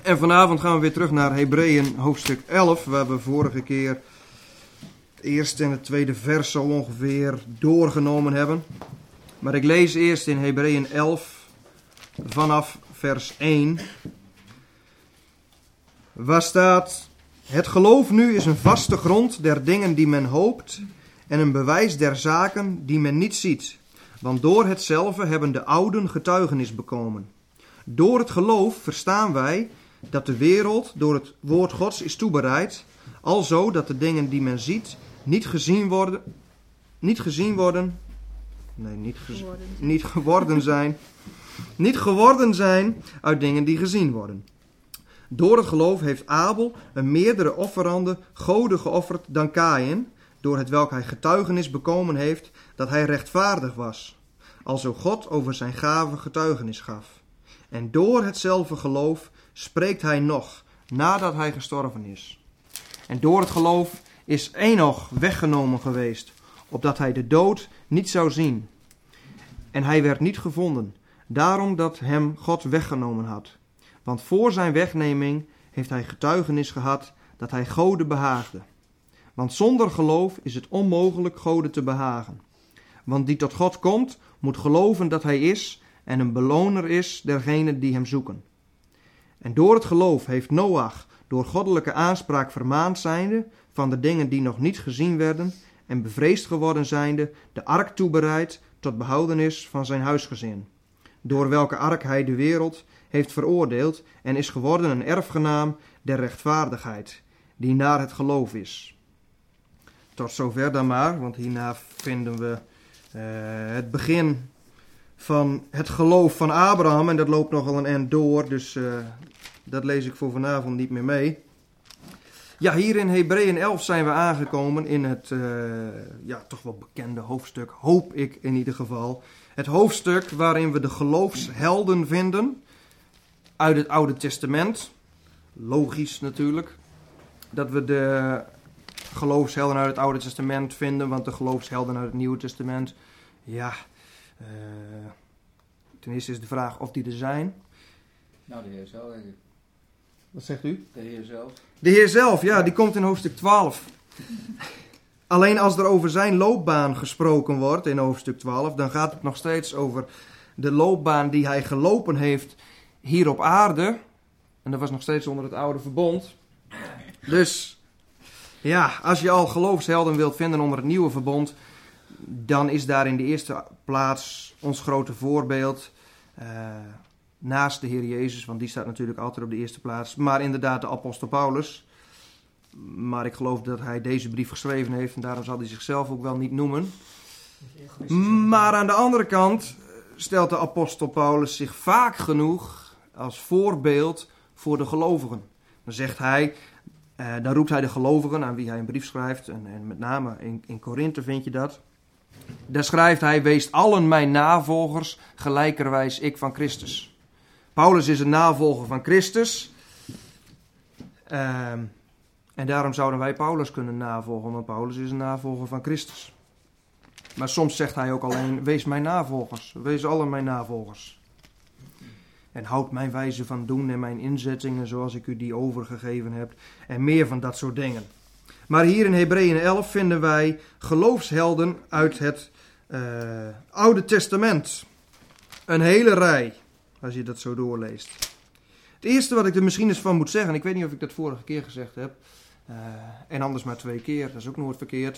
En vanavond gaan we weer terug naar Hebreeën hoofdstuk 11, waar we vorige keer het eerste en het tweede vers zo ongeveer doorgenomen hebben. Maar ik lees eerst in Hebreeën 11 vanaf vers 1, waar staat: Het geloof nu is een vaste grond der dingen die men hoopt en een bewijs der zaken die men niet ziet. Want door hetzelfde hebben de ouden getuigenis bekomen. Door het geloof verstaan wij dat de wereld door het woord Gods is toebereid, alzo dat de dingen die men ziet niet geworden zijn uit dingen die gezien worden. Door het geloof heeft Abel een meerdere offerande goden geofferd dan Kaïn, door hetwelk hij getuigenis bekomen heeft dat hij rechtvaardig was, alzo God over zijn gave getuigenis gaf. En door hetzelfde geloof spreekt hij nog, nadat hij gestorven is. En door het geloof is Enoch weggenomen geweest, opdat hij de dood niet zou zien. En hij werd niet gevonden, daarom dat hem God weggenomen had. Want voor zijn wegneming heeft hij getuigenis gehad dat hij goden behaagde. Want zonder geloof is het onmogelijk goden te behagen. Want die tot God komt, moet geloven dat hij is en een beloner is dergenen die hem zoeken. En door het geloof heeft Noach door goddelijke aanspraak vermaand zijnde van de dingen die nog niet gezien werden en bevreesd geworden zijnde de ark toebereid tot behoudenis van zijn huisgezin. Door welke ark hij de wereld heeft veroordeeld en is geworden een erfgenaam der rechtvaardigheid, die naar het geloof is. Tot zover dan maar, want hierna vinden we het begin van het geloof van Abraham. En dat loopt nogal een eind door, dus dat lees ik voor vanavond niet meer mee. Ja, hier in Hebreeën 11 zijn we aangekomen in het toch wel bekende hoofdstuk, hoop ik in ieder geval. Het hoofdstuk waarin we de geloofshelden vinden uit het Oude Testament. Logisch natuurlijk dat we de geloofshelden uit het Oude Testament vinden, want de geloofshelden uit het Nieuwe Testament, ten eerste is de vraag of die er zijn. Nou, de Heer zelf, denk ik. Wat zegt u? De Heer zelf. De Heer zelf, ja, die komt in hoofdstuk 12. Alleen als er over zijn loopbaan gesproken wordt in hoofdstuk 12, dan gaat het nog steeds over de loopbaan die hij gelopen heeft hier op aarde. En dat was nog steeds onder het oude verbond. Dus ja, als je al geloofshelden wilt vinden onder het nieuwe verbond, dan is daar in de eerste plaats ons grote voorbeeld naast de Heer Jezus, want die staat natuurlijk altijd op de eerste plaats, maar inderdaad de apostel Paulus. Maar ik geloof dat hij deze brief geschreven heeft en daarom zal hij zichzelf ook wel niet noemen. Maar aan de andere kant stelt de apostel Paulus zich vaak genoeg als voorbeeld voor de gelovigen. Dan zegt hij, dan roept hij de gelovigen aan wie hij een brief schrijft, en met name in Korinthe vind je dat. Daar schrijft hij: wees allen mijn navolgers, gelijkerwijs ik van Christus. Paulus is een navolger van Christus. En daarom zouden wij Paulus kunnen navolgen, want Paulus is een navolger van Christus. Maar soms zegt hij ook alleen: wees mijn navolgers, wees allen mijn navolgers. En houd mijn wijze van doen en mijn inzettingen zoals ik u die overgegeven heb. En meer van dat soort dingen. Maar hier in Hebreeën 11 vinden wij geloofshelden uit het Oude Testament. Een hele rij, als je dat zo doorleest. Het eerste wat ik er misschien eens van moet zeggen, ik weet niet of ik dat vorige keer gezegd heb, en anders maar 2 keer, dat is ook nooit verkeerd.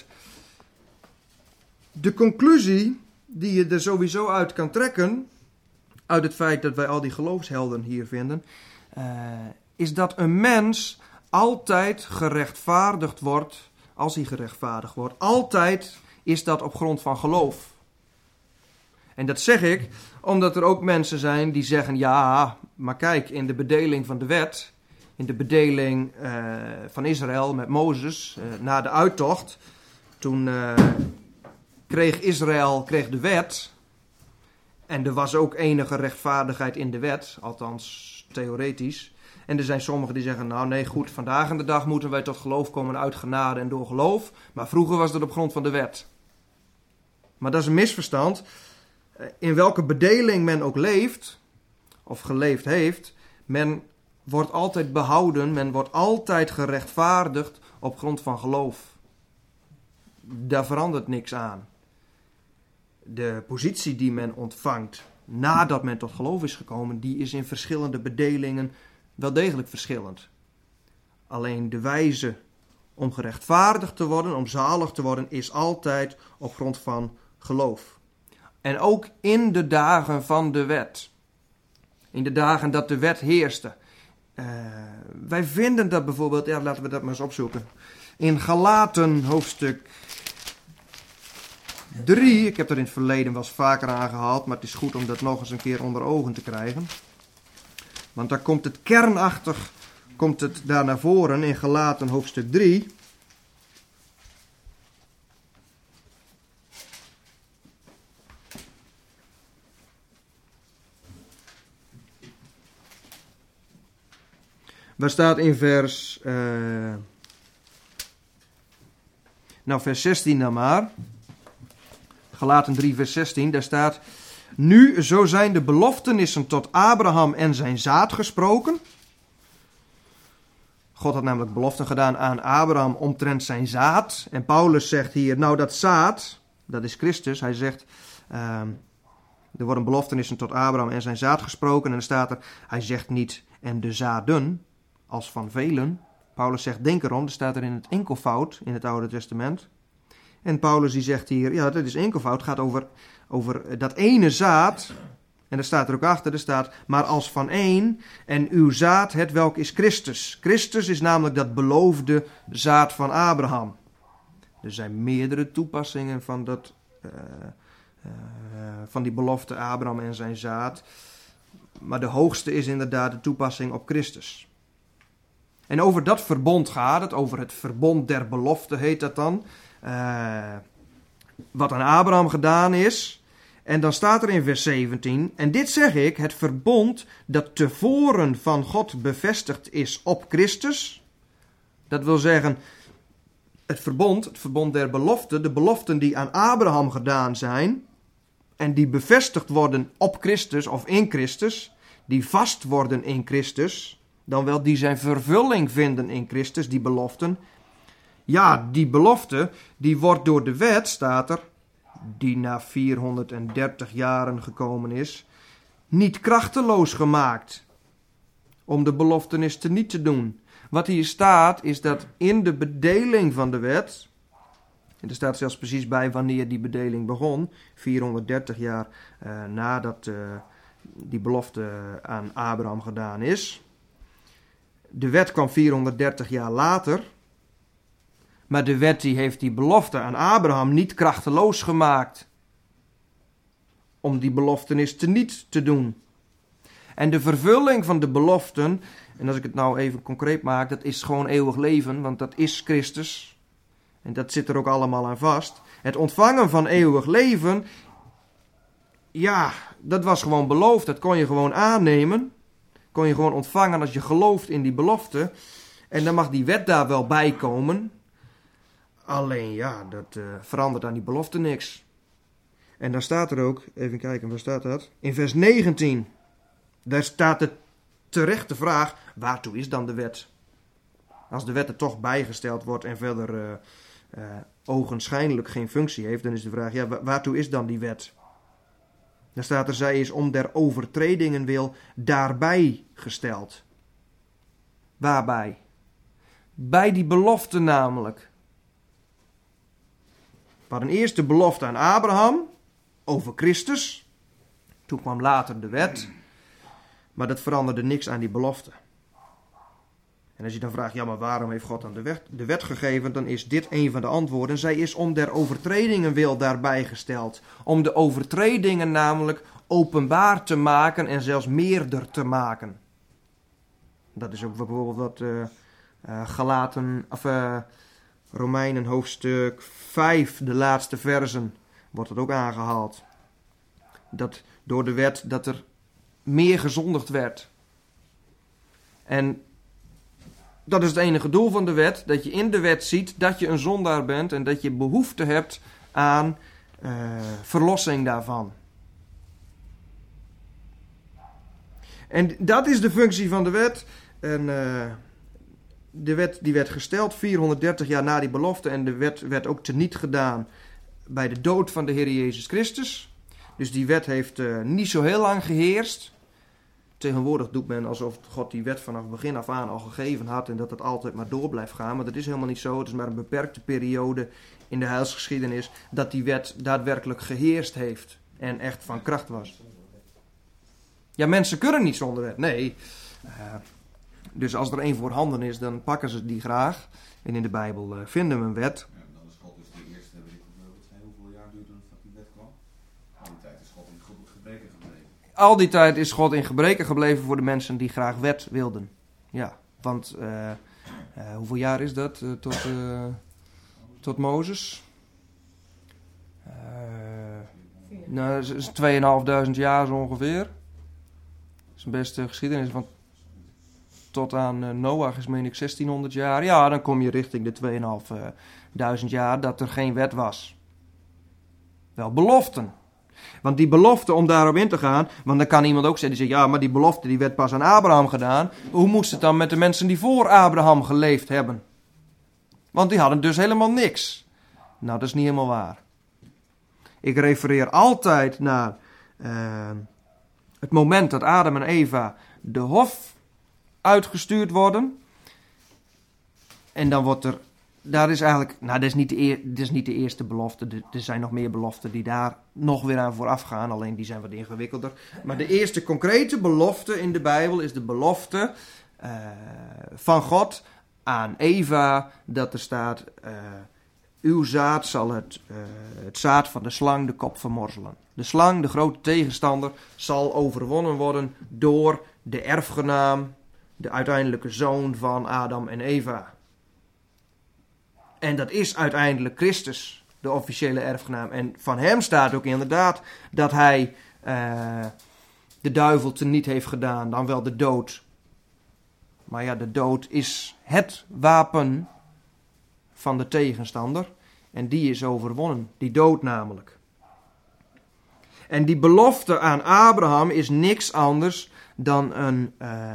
De conclusie die je er sowieso uit kan trekken, uit het feit dat wij al die geloofshelden hier vinden, is dat een mens altijd gerechtvaardigd wordt, als hij gerechtvaardigd wordt. Altijd is dat op grond van geloof. En dat zeg ik omdat er ook mensen zijn die zeggen: ja, maar kijk, in de bedeling van de wet, in de bedeling van Israël met Mozes, na de uittocht, toen kreeg Israël de wet. En er was ook enige rechtvaardigheid in de wet, althans theoretisch. En er zijn sommigen die zeggen: nou nee, goed, vandaag aan de dag moeten wij tot geloof komen uit genade en door geloof. Maar vroeger was dat op grond van de wet. Maar dat is een misverstand. In welke bedeling men ook leeft, of geleefd heeft, men wordt altijd behouden, men wordt altijd gerechtvaardigd op grond van geloof. Daar verandert niks aan. De positie die men ontvangt nadat men tot geloof is gekomen, die is in verschillende bedelingen wel degelijk verschillend. Alleen de wijze om gerechtvaardigd te worden, om zalig te worden, is altijd op grond van geloof. En ook in de dagen van de wet. In de dagen dat de wet heerste. Wij vinden dat bijvoorbeeld, laten we dat maar eens opzoeken. In Galaten hoofdstuk 3, ik heb er in het verleden wel eens vaker aangehaald, maar het is goed om dat nog eens een keer onder ogen te krijgen. Want daar komt het kernachtig, komt het daar naar voren in Galaten hoofdstuk 3. Waar staat in vers 16 dan maar. Galaten 3 vers 16, daar staat: Nu zo zijn de beloftenissen tot Abraham en zijn zaad gesproken. God had namelijk beloften gedaan aan Abraham omtrent zijn zaad. En Paulus zegt hier, nou dat zaad, dat is Christus. Hij zegt, er worden beloftenissen tot Abraham en zijn zaad gesproken. En dan staat er, hij zegt niet en de zaden, als van velen. Paulus zegt, denk erom, er staat er in het enkelvoud in het Oude Testament. En Paulus die zegt hier, ja dat is enkelvoud, het gaat over dat ene zaad. En daar staat er ook achter, er staat, maar als van één en uw zaad, het welk is Christus. Christus is namelijk dat beloofde zaad van Abraham. Er zijn meerdere toepassingen van die belofte Abraham en zijn zaad. Maar de hoogste is inderdaad de toepassing op Christus. En over dat verbond gaat het, over het verbond der belofte heet dat dan. Wat aan Abraham gedaan is. En dan staat er in vers 17, en dit zeg ik, het verbond dat tevoren van God bevestigd is op Christus. Dat wil zeggen, het verbond der belofte, de beloften die aan Abraham gedaan zijn, en die bevestigd worden op Christus of in Christus, die vast worden in Christus, dan wel die zijn vervulling vinden in Christus, die beloften. Ja, die belofte, die wordt door de wet, staat er, die na 430 jaren gekomen is, niet krachteloos gemaakt om de beloftenis teniet te doen. Wat hier staat is dat in de bedeling van de wet, en er staat zelfs precies bij wanneer die bedeling begon, 430 jaar nadat die belofte aan Abraham gedaan is. De wet kwam 430 jaar later. Maar de wet die heeft die belofte aan Abraham niet krachteloos gemaakt. Om die beloftenis teniet te doen. En de vervulling van de beloften, en als ik het nou even concreet maak, dat is gewoon eeuwig leven, want dat is Christus. En dat zit er ook allemaal aan vast. Het ontvangen van eeuwig leven, ja, dat was gewoon beloofd. Dat kon je gewoon aannemen. Kon je gewoon ontvangen als je gelooft in die belofte. En dan mag die wet daar wel bij komen. Alleen ja, dat verandert aan die belofte niks. En dan staat er ook, even kijken, waar staat dat? In vers 19, daar staat de terechte vraag, waartoe is dan de wet? Als de wet er toch bijgesteld wordt en verder ogenschijnlijk geen functie heeft, dan is de vraag, ja, waartoe is dan die wet? Dan staat er, zij is om der overtredingen wil daarbij gesteld. Waarbij? Bij die belofte namelijk. We hadden eerst de belofte aan Abraham over Christus. Toen kwam later de wet. Maar dat veranderde niks aan die belofte. En als je dan vraagt, ja maar waarom heeft God dan de wet gegeven? Dan is dit een van de antwoorden. Zij is om der overtredingen wil daarbij gesteld. Om de overtredingen namelijk openbaar te maken en zelfs meerder te maken. Dat is ook bijvoorbeeld wat Romeinen hoofdstuk 5, de laatste versen, wordt het ook aangehaald. Dat door de wet dat er meer gezondigd werd. En dat is het enige doel van de wet, dat je in de wet ziet dat je een zondaar bent en dat je behoefte hebt aan verlossing daarvan. En dat is de functie van de wet. En de wet die werd gesteld 430 jaar na die belofte. En de wet werd ook teniet gedaan bij de dood van de Heer Jezus Christus. Dus die wet heeft niet zo heel lang geheerst. Tegenwoordig doet men alsof God die wet vanaf begin af aan al gegeven had en dat het altijd maar door blijft gaan. Maar dat is helemaal niet zo. Het is maar een beperkte periode in de heilsgeschiedenis dat die wet daadwerkelijk geheerst heeft en echt van kracht was. Ja, mensen kunnen niet zonder wet. Nee. Dus als er één voorhanden is, dan pakken ze die graag. En in de Bijbel vinden we een wet. Ja, dan is God dus de eerste, weet ik hoeveel jaar duurde dat die wet kwam. Al die tijd is God in gebreken gebleven. Al die tijd is God in gebreken gebleven voor de mensen die graag wet wilden. Ja, want hoeveel jaar is dat tot Mozes? Nou, dat is 2.500 jaar zo ongeveer. Dat is een beste geschiedenis, want tot aan Noach is meen ik 1600 jaar. Ja, dan kom je richting de 2.500 jaar dat er geen wet was. Wel beloften. Want die belofte, om daarop in te gaan, want dan kan iemand ook zeggen, die zegt, ja, maar die belofte die werd pas aan Abraham gedaan. Hoe moest het dan met de mensen die voor Abraham geleefd hebben? Want die hadden dus helemaal niks. Nou, dat is niet helemaal waar. Ik refereer altijd naar het moment dat Adam en Eva de hof uitgestuurd worden. En dan wordt er, daar is eigenlijk, nou, dat is niet de eerste belofte. Er zijn nog meer beloften die daar nog weer aan vooraf gaan. Alleen die zijn wat ingewikkelder. Maar de eerste concrete belofte in de Bijbel is de belofte van God aan Eva. Dat er staat, uw zaad zal het zaad van de slang de kop vermorzelen. De slang, de grote tegenstander, zal overwonnen worden door de erfgenaam, de uiteindelijke zoon van Adam en Eva. En dat is uiteindelijk Christus, de officiële erfgenaam. En van hem staat ook inderdaad dat hij de duivel teniet heeft gedaan, dan wel de dood. Maar ja, de dood is het wapen van de tegenstander. En die is overwonnen, die dood namelijk. En die belofte aan Abraham is niks anders dan een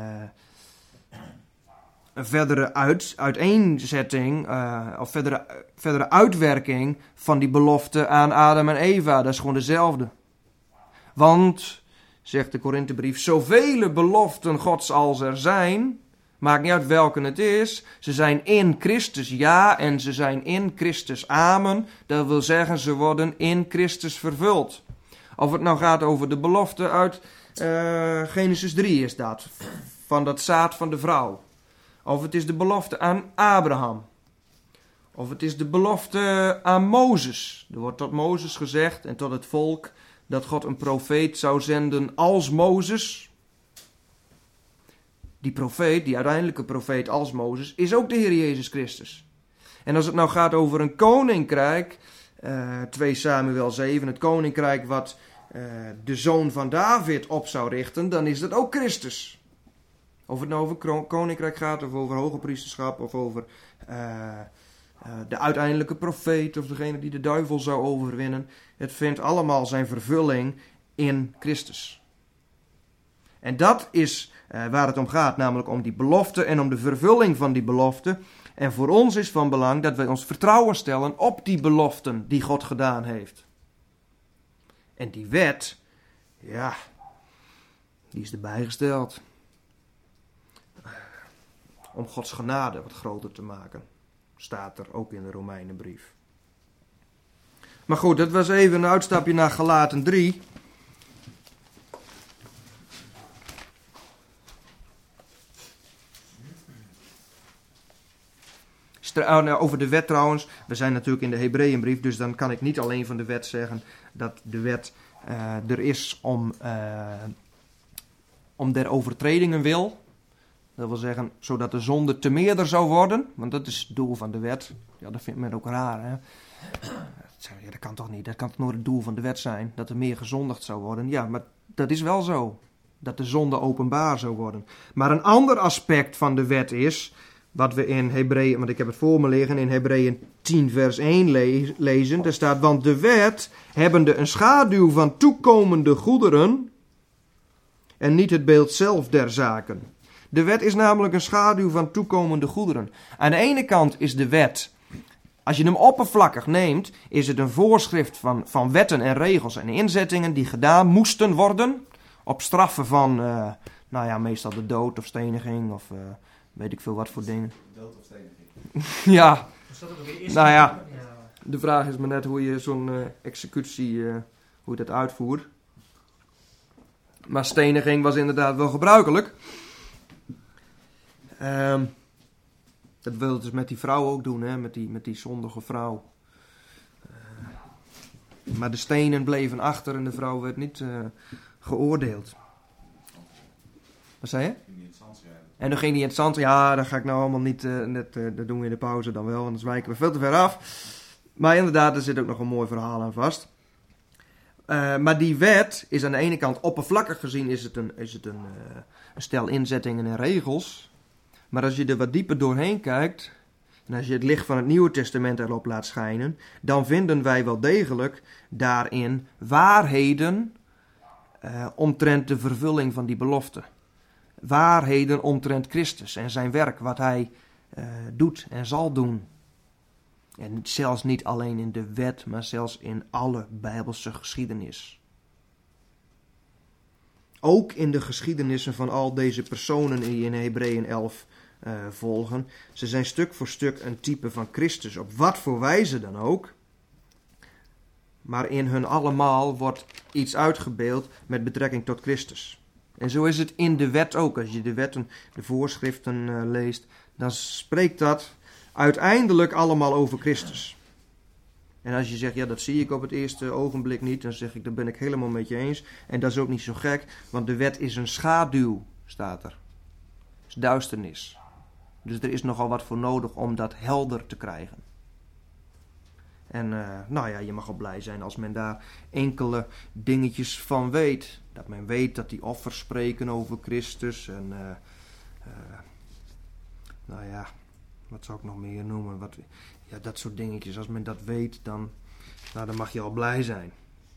verdere uiteenzetting of verdere uitwerking van die belofte aan Adam en Eva. Dat is gewoon dezelfde. Want, zegt de Korinthebrief, zoveel beloften Gods als er zijn, maakt niet uit welke het is, ze zijn in Christus ja en ze zijn in Christus amen. Dat wil zeggen, ze worden in Christus vervuld. Of het nou gaat over de belofte uit Genesis 3 is dat, van dat zaad van de vrouw. Of het is de belofte aan Abraham. Of het is de belofte aan Mozes. Er wordt tot Mozes gezegd en tot het volk dat God een profeet zou zenden als Mozes. Die profeet, die uiteindelijke profeet als Mozes, is ook de Heer Jezus Christus. En als het nou gaat over een koninkrijk, 2 Samuel 7, het koninkrijk wat de zoon van David op zou richten, dan is dat ook Christus. Of het nou over koninkrijk gaat, of over hoge priesterschap, of over de uiteindelijke profeet, of degene die de duivel zou overwinnen. Het vindt allemaal zijn vervulling in Christus. En dat is waar het om gaat, namelijk om die belofte en om de vervulling van die belofte. En voor ons is van belang dat wij ons vertrouwen stellen op die beloften die God gedaan heeft. En die wet, ja, die is erbij gesteld. Om Gods genade wat groter te maken. Staat er ook in de Romeinenbrief. Maar goed, dat was even een uitstapje naar Galaten 3. Over de wet trouwens. We zijn natuurlijk in de Hebreeënbrief, dus dan kan ik niet alleen van de wet zeggen dat de wet er is om der overtredingen wil. Dat wil zeggen, zodat de zonde te meerder zou worden. Want dat is het doel van de wet. Ja, dat vindt men ook raar, hè. Ja, dat kan toch niet? Dat kan toch nooit het doel van de wet zijn? Dat er meer gezondigd zou worden? Ja, maar dat is wel zo. Dat de zonde openbaar zou worden. Maar een ander aspect van de wet is, wat we in Hebreeën, want ik heb het voor me liggen, in Hebreeën 10 vers 1 lezen. Daar staat, want de wet, hebbende een schaduw van toekomende goederen, en niet het beeld zelf der zaken. De wet is namelijk een schaduw van toekomende goederen. Aan de ene kant is de wet, als je hem oppervlakkig neemt, is het een voorschrift van wetten en regels en inzettingen die gedaan moesten worden. Op straffen van, meestal de dood of steniging of weet ik veel wat voor dingen. Dood of steniging? Ja, Dus dat ook weer is. nou ja, de vraag is maar net hoe je zo'n executie, hoe je dat uitvoert. Maar steniging was inderdaad wel gebruikelijk. Dat wilde het dus met die vrouw ook doen, hè? Met die zondige vrouw. Maar de stenen bleven achter en de vrouw werd niet geoordeeld. Wat zei je? En dan ging hij in het zand. Ja, dat ga ik nou allemaal niet. Dat doen we in de pauze dan wel, anders wijken we veel te ver af. Maar inderdaad, er zit ook nog een mooi verhaal aan vast. Maar die wet is aan de ene kant oppervlakkig gezien is het een stel inzettingen en regels. Maar als je er wat dieper doorheen kijkt, en als je het licht van het Nieuwe Testament erop laat schijnen, dan vinden wij wel degelijk daarin waarheden omtrent de vervulling van die belofte. Waarheden omtrent Christus en zijn werk, wat hij doet en zal doen. En zelfs niet alleen in de wet, maar zelfs in alle Bijbelse geschiedenis. Ook in de geschiedenissen van al deze personen die in Hebreeën 11 volgen. Ze zijn stuk voor stuk een type van Christus, op wat voor wijze dan ook. Maar in hun allemaal wordt iets uitgebeeld met betrekking tot Christus. En zo is het in de wet ook. Als je de wetten, de voorschriften leest, dan spreekt dat uiteindelijk allemaal over Christus. En als je zegt, ja, dat zie ik op het eerste ogenblik niet, dan zeg ik, daar ben ik helemaal met je eens. En dat is ook niet zo gek, want de wet is een schaduw, staat er. Het is duisternis. Dus er is nogal wat voor nodig om dat helder te krijgen. En je mag wel blij zijn als men daar enkele dingetjes van weet. Dat men weet dat die offers spreken over Christus. En wat zou ik nog meer noemen? Dat soort dingetjes. Als men dat weet, dan mag je al blij zijn.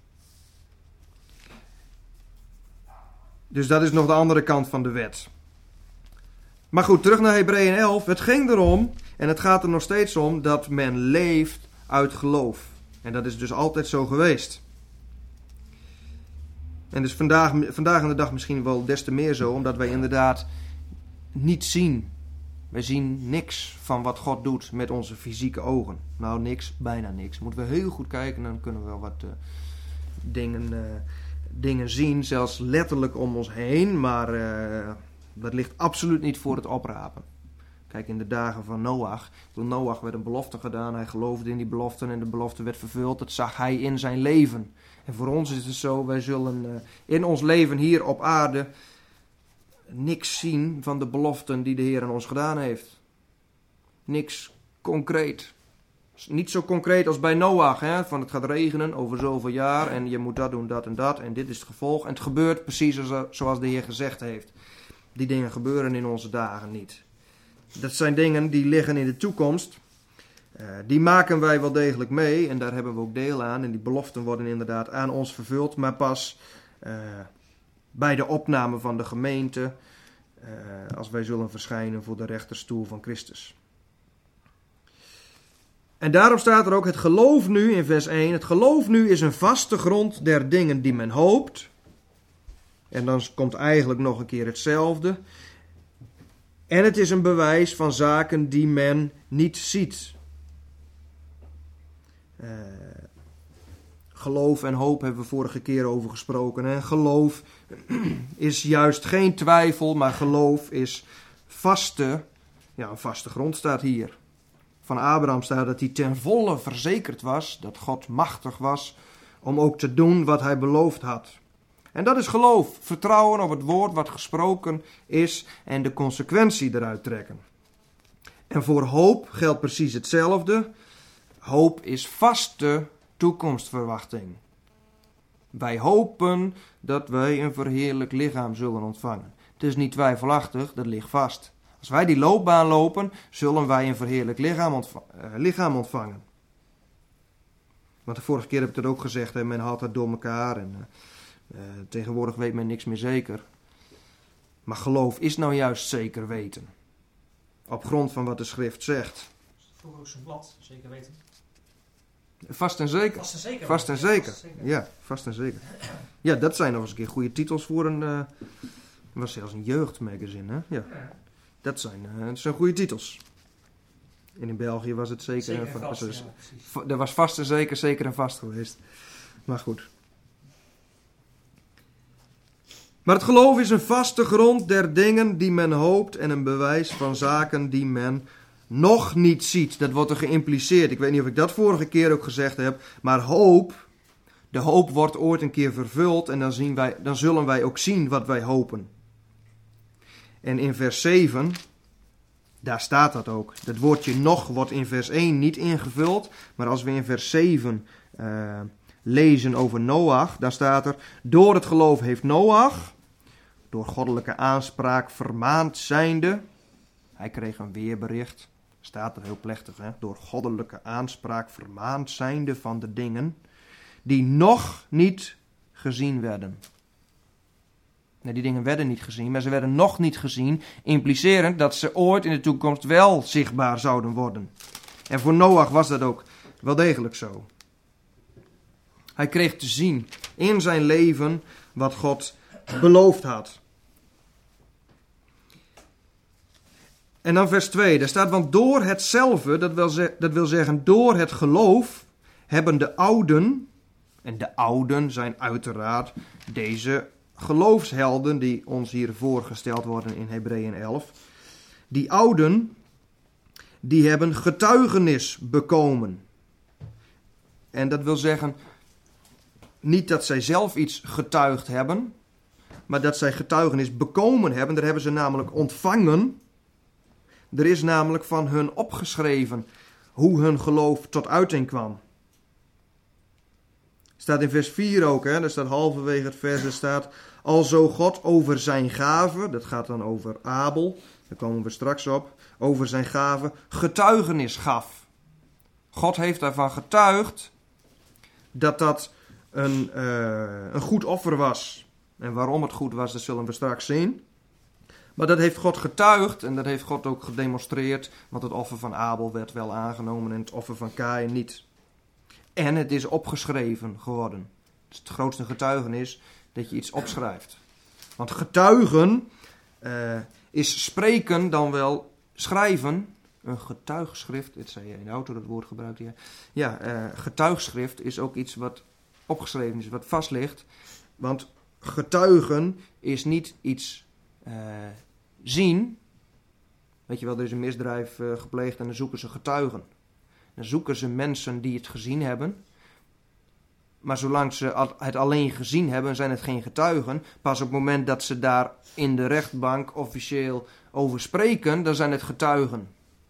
Dus dat is nog de andere kant van de wet. Maar goed, terug naar Hebreeën 11. Het ging erom, en het gaat er nog steeds om, dat men leeft uit geloof. En dat is dus altijd zo geweest. En dus vandaag aan de dag misschien wel des te meer zo, omdat wij inderdaad niet zien. Wij zien niks van wat God doet met onze fysieke ogen. Nou, niks, bijna niks. Moeten we heel goed kijken, dan kunnen we wel wat dingen zien, zelfs letterlijk om ons heen, maar dat ligt absoluut niet voor het oprapen. Kijk, in de dagen van Noach. Noach werd een belofte gedaan, hij geloofde in die beloften en de belofte werd vervuld. Dat zag hij in zijn leven. En voor ons is het zo, wij zullen in ons leven hier op aarde niks zien van de beloften die de Heer aan ons gedaan heeft. Niks concreet. Niet zo concreet als bij Noach, hè? Van het gaat regenen over zoveel jaar en je moet dat doen, dat en dit is het gevolg. En het gebeurt precies zoals de Heer gezegd heeft. Die dingen gebeuren in onze dagen niet. Dat zijn dingen die liggen in de toekomst. Die maken wij wel degelijk mee en daar hebben we ook deel aan. En die beloften worden inderdaad aan ons vervuld, maar pas bij de opname van de gemeente, als wij zullen verschijnen voor de rechterstoel van Christus. En daarom staat er ook het geloof nu in vers 1. Het geloof nu is een vaste grond der dingen die men hoopt. En dan komt eigenlijk nog een keer hetzelfde. En het is een bewijs van zaken die men niet ziet. Geloof en hoop hebben we vorige keer over gesproken. En geloof is juist geen twijfel, maar geloof is een vaste grond staat hier. Van Abraham staat dat hij ten volle verzekerd was, dat God machtig was om ook te doen wat hij beloofd had. En dat is geloof, vertrouwen op het woord wat gesproken is en de consequentie eruit trekken. En voor hoop geldt precies hetzelfde. Hoop is vaste toekomstverwachting. Wij hopen dat wij een verheerlijk lichaam zullen ontvangen. Het is niet twijfelachtig, dat ligt vast. Als wij die loopbaan lopen, zullen wij een verheerlijk lichaam ontvangen. Want de vorige keer heb ik het ook gezegd, men haalt het door elkaar en tegenwoordig weet men niks meer zeker. Maar geloof is nou juist zeker weten. Op grond van wat de schrift zegt. Vroeger ook zo'n blad, zeker weten. Vast en zeker. Vast en zeker. Vast en Ja, zeker. vast en zeker. Ja, vast en zeker. Ja, dat zijn nog eens een keer goede titels voor een... was zelfs een jeugdmagazine, hè? Ja. Ja. Dat zijn goede titels. En in België was het zeker... Zeker en en vast, dus- ja, precies. er was vast en zeker, zeker en vast geweest. Maar goed. Maar het geloof is een vaste grond der dingen die men hoopt en een bewijs van zaken die men nog niet ziet. Dat wordt er geïmpliceerd. Ik weet niet of ik dat vorige keer ook gezegd heb. Maar de hoop wordt ooit een keer vervuld en dan zullen wij ook zien wat wij hopen. En in vers 7, daar staat dat ook. Dat woordje nog wordt in vers 1 niet ingevuld. Maar als we in vers 7 lezen over Noach, dan staat er: door het geloof heeft Noach, door goddelijke aanspraak vermaand zijnde. Hij kreeg een weerbericht. Staat er heel plechtig, hè? Door goddelijke aanspraak vermaand zijnde van de dingen die nog niet gezien werden. Nee, die dingen werden niet gezien, maar ze werden nog niet gezien, implicerend dat ze ooit in de toekomst wel zichtbaar zouden worden. En voor Noach was dat ook wel degelijk zo. Hij kreeg te zien in zijn leven wat God beloofd had. En dan vers 2, daar staat: want door hetzelfde, dat wil zeggen door het geloof, hebben de ouden, en de ouden zijn uiteraard deze geloofshelden die ons hier voorgesteld worden in Hebreeën 11. Die ouden, die hebben getuigenis bekomen. En dat wil zeggen, niet dat zij zelf iets getuigd hebben, maar dat zij getuigenis bekomen hebben. Daar hebben ze namelijk ontvangen. Er is namelijk van hun opgeschreven hoe hun geloof tot uiting kwam. Staat in vers 4 ook, hè? Daar staat halverwege het vers, er staat: alzo God over zijn gave, dat gaat dan over Abel, daar komen we straks op, over zijn gave getuigenis gaf. God heeft daarvan getuigd dat dat een goed offer was. En waarom het goed was, dat zullen we straks zien. Maar dat heeft God getuigd en dat heeft God ook gedemonstreerd, want het offer van Abel werd wel aangenomen en het offer van Kaïn niet. En het is opgeschreven geworden. Dus het grootste getuigenis dat je iets opschrijft. Want getuigen is spreken dan wel schrijven. Een getuigschrift, dit zei je in de auto, dat woord gebruikte je. Ja, getuigschrift is ook iets wat opgeschreven is, wat vast ligt. Want getuigen is niet iets zien. Weet je wel, er is een misdrijf gepleegd en dan zoeken ze getuigen. Dan zoeken ze mensen die het gezien hebben. Maar zolang ze het alleen gezien hebben, zijn het geen getuigen. Pas op het moment dat ze daar in de rechtbank officieel over spreken, dan zijn het getuigen.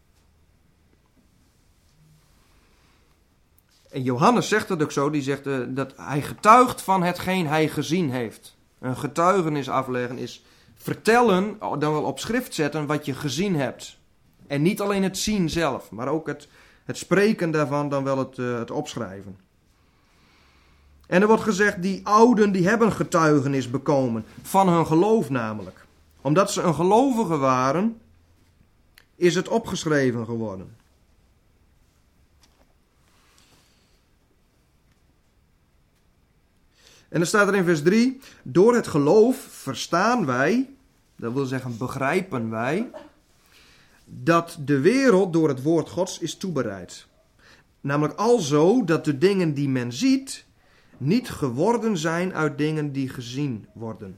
En Johannes zegt dat ook zo. Die zegt dat hij getuigt van hetgeen hij gezien heeft. Een getuigenis afleggen is vertellen, dan wel op schrift zetten wat je gezien hebt. En niet alleen het zien zelf, maar ook het spreken daarvan, dan wel het opschrijven. En er wordt gezegd, die ouden die hebben getuigenis bekomen. Van hun geloof namelijk. Omdat ze een gelovige waren, is het opgeschreven geworden. En dan staat er in vers 3, door het geloof verstaan wij, dat wil zeggen begrijpen wij, dat de wereld door het woord Gods is toebereid. Namelijk alzo dat de dingen die men ziet niet geworden zijn uit dingen die gezien worden.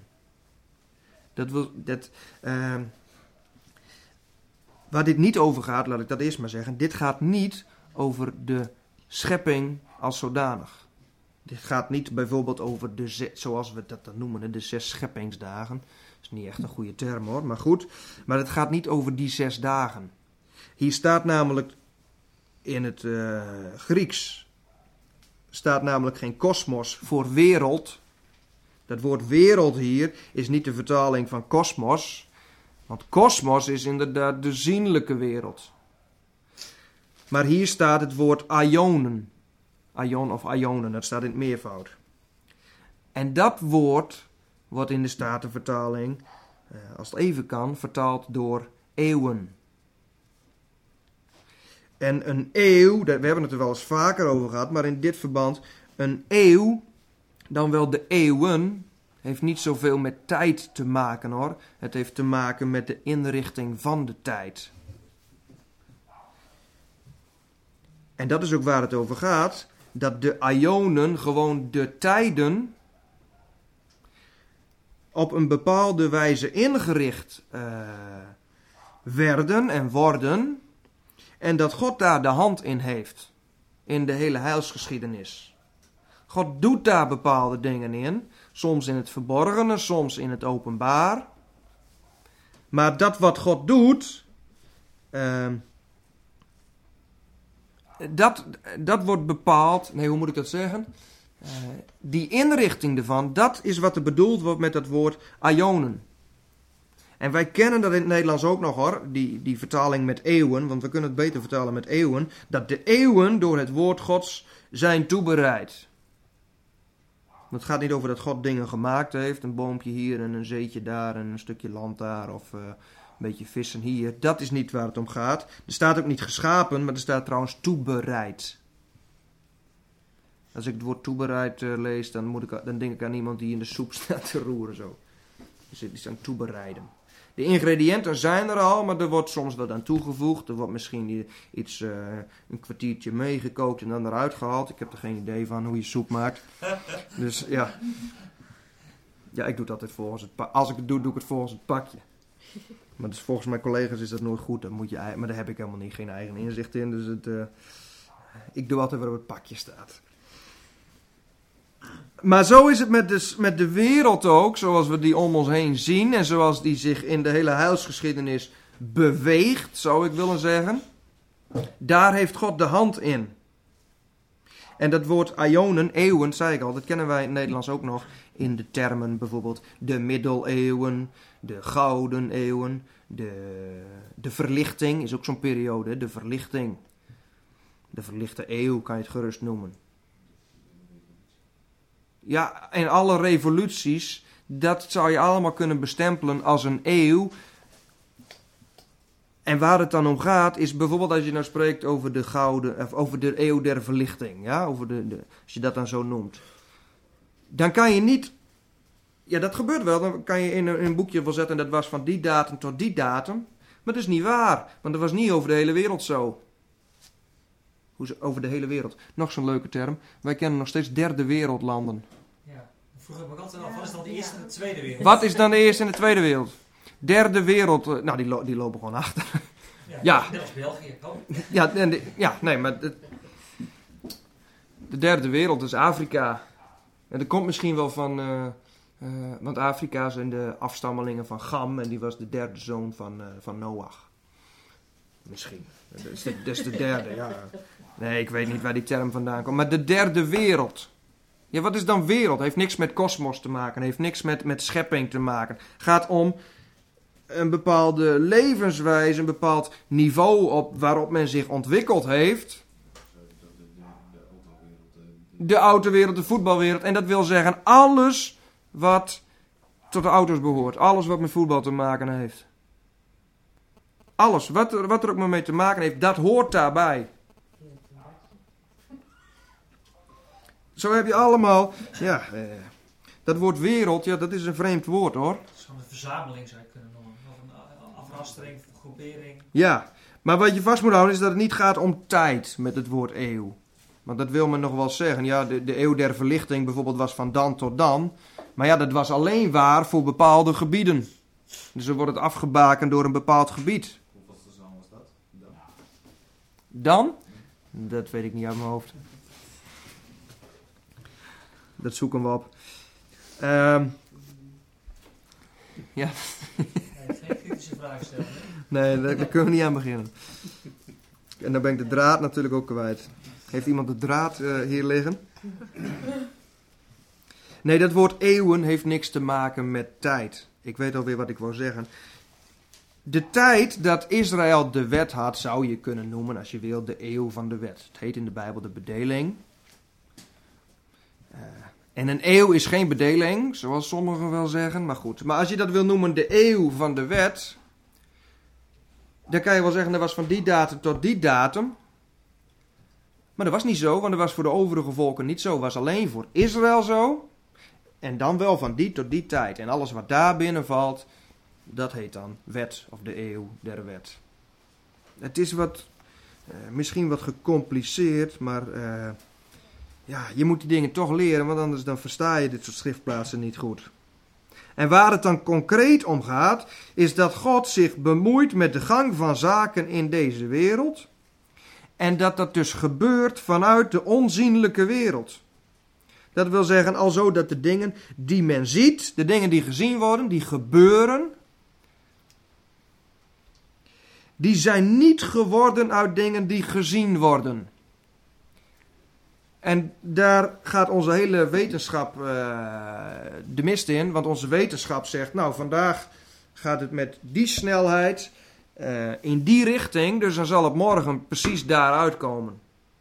Waar dit niet over gaat, laat ik dat eerst maar zeggen. Dit gaat niet over de schepping als zodanig. Dit gaat niet bijvoorbeeld over zoals we dat dan noemen, de 6 scheppingsdagen. Dat is niet echt een goede term hoor, maar goed. Maar het gaat niet over die 6 dagen. Hier staat namelijk in het Grieks, staat namelijk geen kosmos voor wereld. Dat woord wereld hier is niet de vertaling van kosmos. Want kosmos is inderdaad de zienlijke wereld. Maar hier staat het woord aionen. Aion of aionen, dat staat in het meervoud. En dat woord wordt in de Statenvertaling als het even kan, vertaald door eeuwen. En een eeuw, we hebben het er wel eens vaker over gehad, maar in dit verband, een eeuw, dan wel de eeuwen, heeft niet zoveel met tijd te maken hoor. Het heeft te maken met de inrichting van de tijd. En dat is ook waar het over gaat, dat de aionen gewoon de tijden op een bepaalde wijze ingericht werden en worden. En dat God daar de hand in heeft. In de hele heilsgeschiedenis. God doet daar bepaalde dingen in. Soms in het verborgene, soms in het openbaar. Maar dat wat God doet, dat wordt bepaald. Nee, hoe moet ik dat zeggen? Die inrichting ervan, dat is wat er bedoeld wordt met dat woord aionen. En wij kennen dat in het Nederlands ook nog hoor, die vertaling met eeuwen, want we kunnen het beter vertalen met eeuwen, dat de eeuwen door het woord Gods zijn toebereid. Het gaat niet over dat God dingen gemaakt heeft, een boompje hier en een zeetje daar en een stukje land daar of een beetje vissen hier. Dat is niet waar het om gaat. Er staat ook niet geschapen, maar er staat trouwens toebereid. Als ik het woord toebereid lees, dan denk ik aan iemand die in de soep staat te roeren zo. Dus die staan toebereiden. De ingrediënten zijn er al, maar er wordt soms wat aan toegevoegd. Er wordt misschien iets, een kwartiertje meegekookt en dan eruit gehaald. Ik heb er geen idee van hoe je soep maakt. Dus ja. Ja, ik doe het altijd volgens het pakje. Als ik het doe, doe ik het volgens het pakje. Maar dus volgens mijn collega's is dat nooit goed. Maar daar heb ik helemaal geen eigen inzicht in. Dus ik doe altijd wat op het pakje staat. Maar zo is het met de wereld ook, zoals we die om ons heen zien en zoals die zich in de hele heilsgeschiedenis beweegt, zou ik willen zeggen. Daar heeft God de hand in. En dat woord aionen, eeuwen, zei ik al, dat kennen wij in het Nederlands ook nog in de termen bijvoorbeeld de middeleeuwen, de gouden eeuwen, de verlichting is ook zo'n periode, de verlichting. De verlichte eeuw kan je het gerust noemen. Ja, en alle revoluties, dat zou je allemaal kunnen bestempelen als een eeuw. En waar het dan om gaat, is bijvoorbeeld als je nou spreekt over de gouden, of over de eeuw der verlichting, ja, over als je dat dan zo noemt. Dan kan je niet, ja dat gebeurt wel, dan kan je in een boekje wel zetten, dat was van die datum tot die datum. Maar dat is niet waar, want dat was niet over de hele wereld zo. Over de hele wereld. Nog zo'n leuke term. Wij kennen nog steeds derde wereldlanden. Ja, vroeg ik me altijd af, wat is dan de eerste en de tweede wereld? Wat is dan de eerste en de tweede wereld? Derde wereld, nou die lopen gewoon achter. Ja. Net als België. Nee, maar de derde wereld is Afrika. En dat komt misschien wel van, want Afrika zijn de afstammelingen van Gam en die was de derde zoon van Noach. Misschien. Dat is de derde, ja. Nee, ik weet niet waar die term vandaan komt. Maar de derde wereld. Ja, wat is dan wereld? Heeft niks met kosmos te maken. Heeft niks met schepping te maken. Gaat om een bepaalde levenswijze, een bepaald niveau waarop men zich ontwikkeld heeft. De autowereld, de voetbalwereld. En dat wil zeggen alles wat tot de auto's behoort. Alles wat met voetbal te maken heeft. Alles, wat er ook maar mee te maken heeft, dat hoort daarbij. Zo heb je allemaal, ja, dat woord wereld, ja, dat is een vreemd woord hoor. Dat is gewoon een verzameling zou je kunnen noemen. Of een afrastering, of een groepering. Ja, maar wat je vast moet houden is dat het niet gaat om tijd met het woord eeuw. Want dat wil men nog wel zeggen. Ja, de eeuw der verlichting bijvoorbeeld was van dan tot dan. Maar ja, dat was alleen waar voor bepaalde gebieden. Dus dan wordt het afgebakend door een bepaald gebied. Hoeveelste zoon was dat? Dan? Dat weet ik niet uit mijn hoofd. Dat zoeken we op. Ja. Geen kritische vraag stellen. Nee, daar kunnen we niet aan beginnen. En dan ben ik de draad natuurlijk ook kwijt. Heeft iemand de draad hier liggen? Nee, dat woord eeuwen heeft niks te maken met tijd. Ik weet alweer wat ik wou zeggen. De tijd dat Israël de wet had, zou je kunnen noemen, als je wil, de eeuw van de wet. Het heet in de Bijbel de bedeling. En een eeuw is geen bedeling, zoals sommigen wel zeggen, maar goed. Maar als je dat wil noemen de eeuw van de wet, dan kan je wel zeggen dat was van die datum tot die datum. Maar dat was niet zo, want dat was voor de overige volken niet zo. Het was alleen voor Israël zo. En dan wel van die tot die tijd. En alles wat daar binnen valt, dat heet dan wet of de eeuw der wet. Het is misschien wat gecompliceerd, maar je moet die dingen toch leren, want anders dan versta je dit soort schriftplaatsen niet goed. En waar het dan concreet om gaat, is dat God zich bemoeit met de gang van zaken in deze wereld. En dat dus gebeurt vanuit de onzienlijke wereld. Dat wil zeggen, alzo dat de dingen die men ziet, de dingen die gezien worden, die gebeuren, die zijn niet geworden uit dingen die gezien worden. En daar gaat onze hele wetenschap de mist in, want onze wetenschap zegt, nou vandaag gaat het met die snelheid in die richting, dus dan zal het morgen precies daar uitkomen.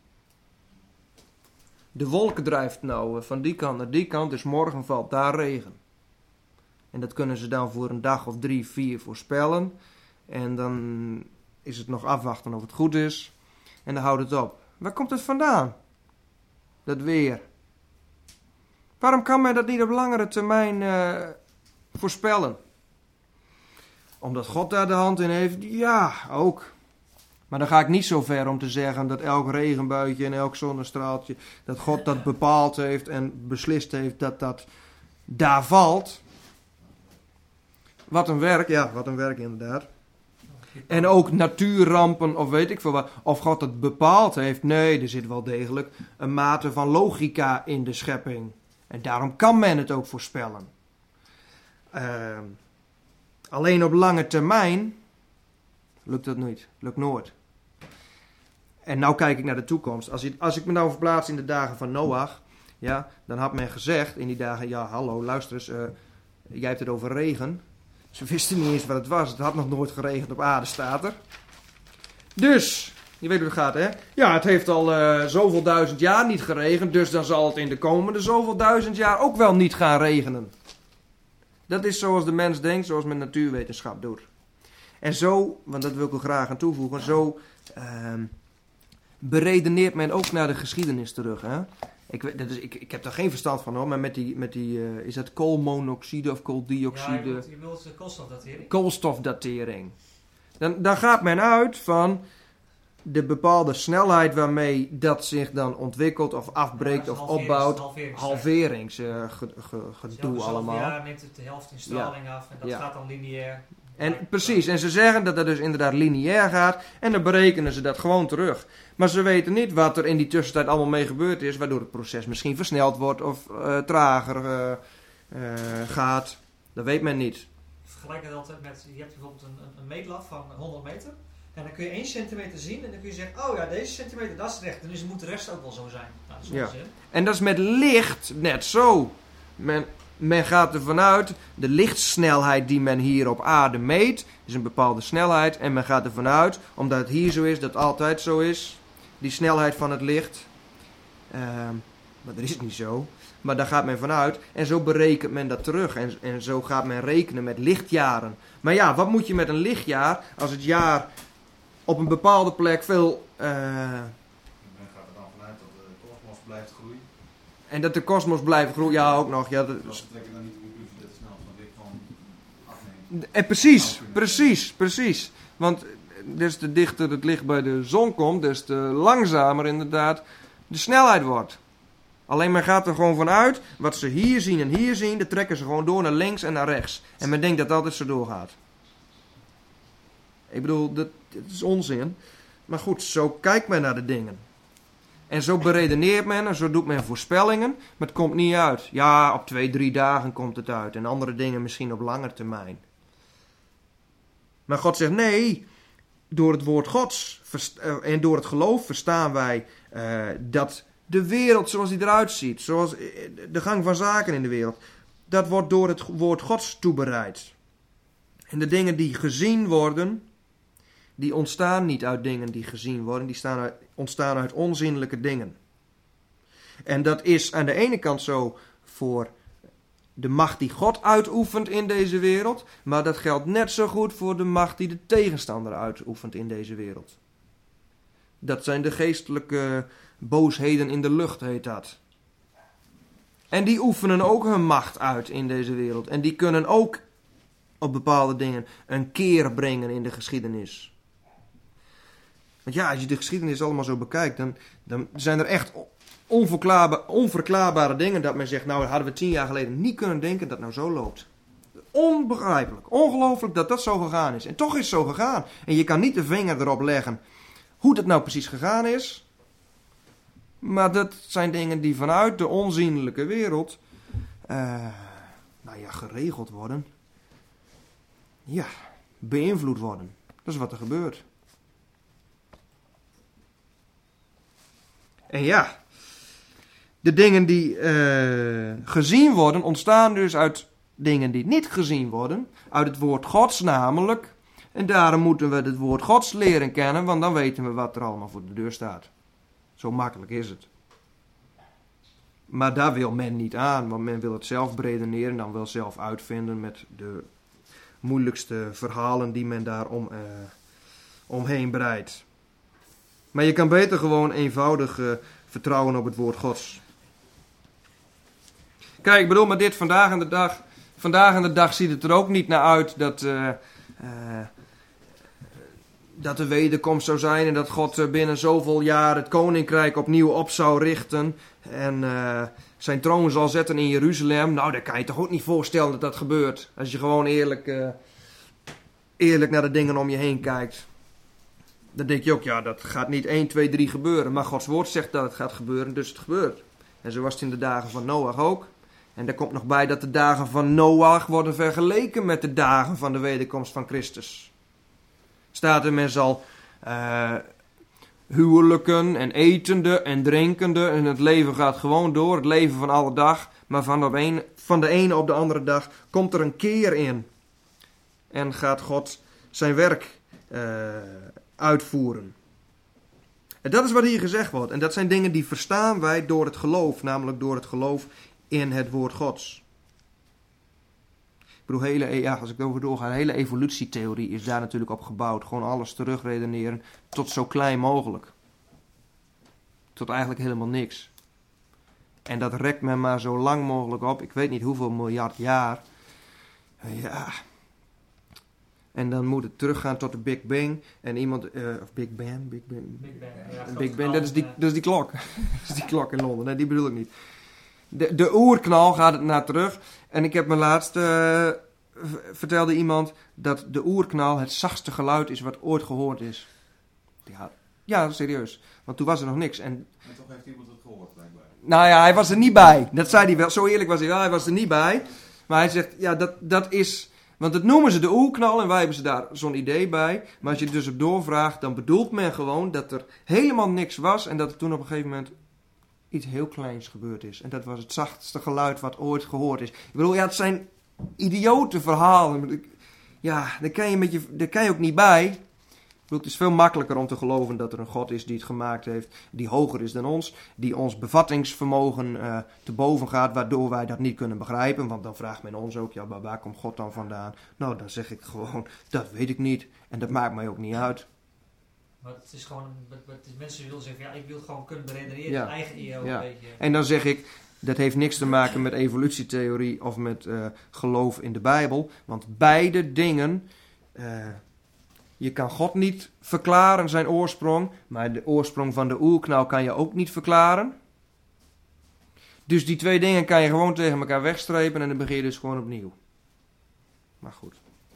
De wolken drijft nou van die kant naar die kant, dus morgen valt daar regen. En dat kunnen ze dan voor een dag of 3, 4 voorspellen. En dan is het nog afwachten of het goed is. En dan houdt het op. Waar komt het vandaan? Dat weer. Waarom kan men dat niet op langere termijn voorspellen? Omdat God daar de hand in heeft? Ja, ook. Maar dan ga ik niet zo ver om te zeggen dat elk regenbuitje en elk zonnestraaltje, dat God dat bepaald heeft en beslist heeft dat dat daar valt. Wat een werk inderdaad. En ook natuurrampen of weet ik veel wat. Of God het bepaald heeft. Nee, er zit wel degelijk een mate van logica in de schepping. En daarom kan men het ook voorspellen. Alleen op lange termijn lukt dat niet. Lukt nooit. En nou kijk ik naar de toekomst. Als ik me nou verplaats in de dagen van Noach, ja, dan had men gezegd in die dagen, ja hallo, luister eens, jij hebt het over regen. Ze wisten niet eens wat het was. Het had nog nooit geregend op aarde, staat er. Dus, je weet hoe het gaat, hè? Ja, het heeft al zoveel duizend jaar niet geregend, dus dan zal het in de komende zoveel duizend jaar ook wel niet gaan regenen. Dat is zoals de mens denkt, zoals men natuurwetenschap doet. En zo, want dat wil ik er graag aan toevoegen, zo beredeneert men ook naar de geschiedenis terug, hè? Ik heb daar geen verstand van hoor, maar met die is dat koolmonoxide of kooldioxide? Ja, je bedoelt koolstofdatering. Koolstofdatering. Dan gaat men uit van de bepaalde snelheid waarmee dat zich dan ontwikkelt of afbreekt of opbouwt. Halveringsgedoe allemaal. Ja, neemt het de helft in straling af en dat gaat dan lineair. En precies, en ze zeggen dat dat dus inderdaad lineair gaat en dan berekenen ze dat gewoon terug. Maar ze weten niet wat er in die tussentijd allemaal mee gebeurd is, waardoor het proces misschien versneld wordt of trager gaat. Dat weet men niet. Ik vergelijk het altijd met, je hebt bijvoorbeeld een meetlat van 100 meter. En dan kun je 1 centimeter zien en dan kun je zeggen, oh ja, deze centimeter, dat is recht. Dus moet de rest ook wel zo zijn. Nou, dat is onzin. En dat is met licht net zo. Men gaat ervan uit, de lichtsnelheid die men hier op aarde meet, is een bepaalde snelheid. En men gaat ervan uit, omdat het hier zo is, dat het altijd zo is. Die snelheid van het licht. Maar dat is niet zo. Maar daar gaat men vanuit. En zo berekent men dat terug. En zo gaat men rekenen met lichtjaren. Maar ja, wat moet je met een lichtjaar als het jaar op een bepaalde plek veel... Men gaat er dan vanuit dat de kosmos blijft groeien. En dat de kosmos blijft groeien, ja ook nog. Ja, Dus trekken dan niet de conclusie dat de snelheid van het licht gewoon afneemt. Precies. Want des te dichter het licht bij de zon komt, des te langzamer inderdaad de snelheid wordt. Alleen men gaat er gewoon vanuit, wat ze hier zien en hier zien, dat trekken ze gewoon door naar links en naar rechts. En men denkt dat dat altijd zo doorgaat. Ik bedoel, dat is onzin. Maar goed, zo kijkt men naar de dingen. En zo beredeneert men en zo doet men voorspellingen, maar het komt niet uit. Ja, op 2-3 dagen komt het uit en andere dingen misschien op lange termijn. Maar God zegt nee, door het woord Gods en door het geloof verstaan wij dat de wereld zoals die eruit ziet, zoals de gang van zaken in de wereld, dat wordt door het woord Gods toebereid. En de dingen die gezien worden, die ontstaan niet uit dingen die gezien worden, die ontstaan uit onzinnelijke dingen. En dat is aan de ene kant zo voor de macht die God uitoefent in deze wereld, maar dat geldt net zo goed voor de macht die de tegenstander uitoefent in deze wereld. Dat zijn de geestelijke boosheden in de lucht, heet dat. En die oefenen ook hun macht uit in deze wereld. En die kunnen ook op bepaalde dingen een keer brengen in de geschiedenis. Want ja, als je de geschiedenis allemaal zo bekijkt, dan zijn er echt onverklaarbare dingen dat men zegt, nou hadden we 10 jaar geleden niet kunnen denken dat het nou zo loopt. Onbegrijpelijk, ongelooflijk dat dat zo gegaan is. En toch is het zo gegaan. En je kan niet de vinger erop leggen hoe dat nou precies gegaan is. Maar dat zijn dingen die vanuit de onzienlijke wereld geregeld worden. Ja, beïnvloed worden. Dat is wat er gebeurt. En ja, de dingen die gezien worden, ontstaan dus uit dingen die niet gezien worden. Uit het woord Gods namelijk. En daarom moeten we het woord Gods leren kennen, want dan weten we wat er allemaal voor de deur staat. Zo makkelijk is het. Maar daar wil men niet aan, want men wil het zelf beredeneren en dan wel zelf uitvinden met de moeilijkste verhalen die men daar omheen breidt. Maar je kan beter gewoon eenvoudig vertrouwen op het woord Gods. Kijk, ik bedoel, maar dit vandaag aan de dag ziet het er ook niet naar uit dat de wederkomst zou zijn en dat God binnen zoveel jaar het koninkrijk opnieuw op zou richten en zijn troon zal zetten in Jeruzalem. Nou, daar kan je toch ook niet voorstellen dat dat gebeurt. Als je gewoon eerlijk naar de dingen om je heen kijkt. Dan denk je ook, ja, dat gaat niet 1, 2, 3 gebeuren. Maar Gods woord zegt dat het gaat gebeuren, dus het gebeurt. En zo was het in de dagen van Noach ook. En daar komt nog bij dat de dagen van Noach worden vergeleken met de dagen van de wederkomst van Christus. Staat er, men zal huwelijken en etende en drinkende en het leven gaat gewoon door, het leven van alle dag. Maar van de ene op de andere dag komt er een keer in. En gaat God zijn werk uitvoeren. En dat is wat hier gezegd wordt. En dat zijn dingen die verstaan wij door het geloof, namelijk door het geloof in het woord Gods. Ik bedoel, als ik erover doorga, de hele evolutietheorie is daar natuurlijk op gebouwd. Gewoon alles terugredeneren tot zo klein mogelijk. Tot eigenlijk helemaal niks. En dat rekt men maar zo lang mogelijk op. Ik weet niet hoeveel miljard jaar. Ja. En dan moet het teruggaan tot de Big Bang. En iemand... of Big Bang? Big Bang, dat is die klok. Dat is die klok in Londen. Nee, die bedoel ik niet. De oerknal gaat het naar terug. En ik heb me laatst... vertelde iemand dat de oerknal het zachtste geluid is wat ooit gehoord is. Ja, serieus. Want toen was er nog niks. En toch heeft iemand het gehoord, blijkbaar. Nou ja, hij was er niet bij. Dat zei hij wel. Zo eerlijk was hij wel. Hij was er niet bij. Maar hij zegt, ja, dat is... Want dat noemen ze de oerknal en wij hebben ze daar zo'n idee bij. Maar als je er dus op doorvraagt, dan bedoelt men gewoon dat er helemaal niks was. En dat er toen op een gegeven moment iets heel kleins gebeurd is. En dat was het zachtste geluid wat ooit gehoord is. Ik bedoel, ja, het zijn idiote verhalen. Ja, daar kan je ook niet bij. Ik bedoel, het is veel makkelijker om te geloven dat er een God is die het gemaakt heeft, die hoger is dan ons, die ons bevattingsvermogen te boven gaat, waardoor wij dat niet kunnen begrijpen. Want dan vraagt men ons ook, ja, maar waar komt God dan vandaan? Nou, dan zeg ik gewoon, dat weet ik niet. En dat maakt mij ook niet uit. Maar het is gewoon, mensen willen zeggen, ja, ik wil gewoon kunnen beredeneren in eigen eeuw een beetje. En dan zeg ik, dat heeft niks te maken met evolutietheorie of met geloof in de Bijbel. Want beide dingen... je kan God niet verklaren, zijn oorsprong. Maar de oorsprong van de oerknal kan je ook niet verklaren. Dus die twee dingen kan je gewoon tegen elkaar wegstrepen en dan begin je dus gewoon opnieuw. Maar goed.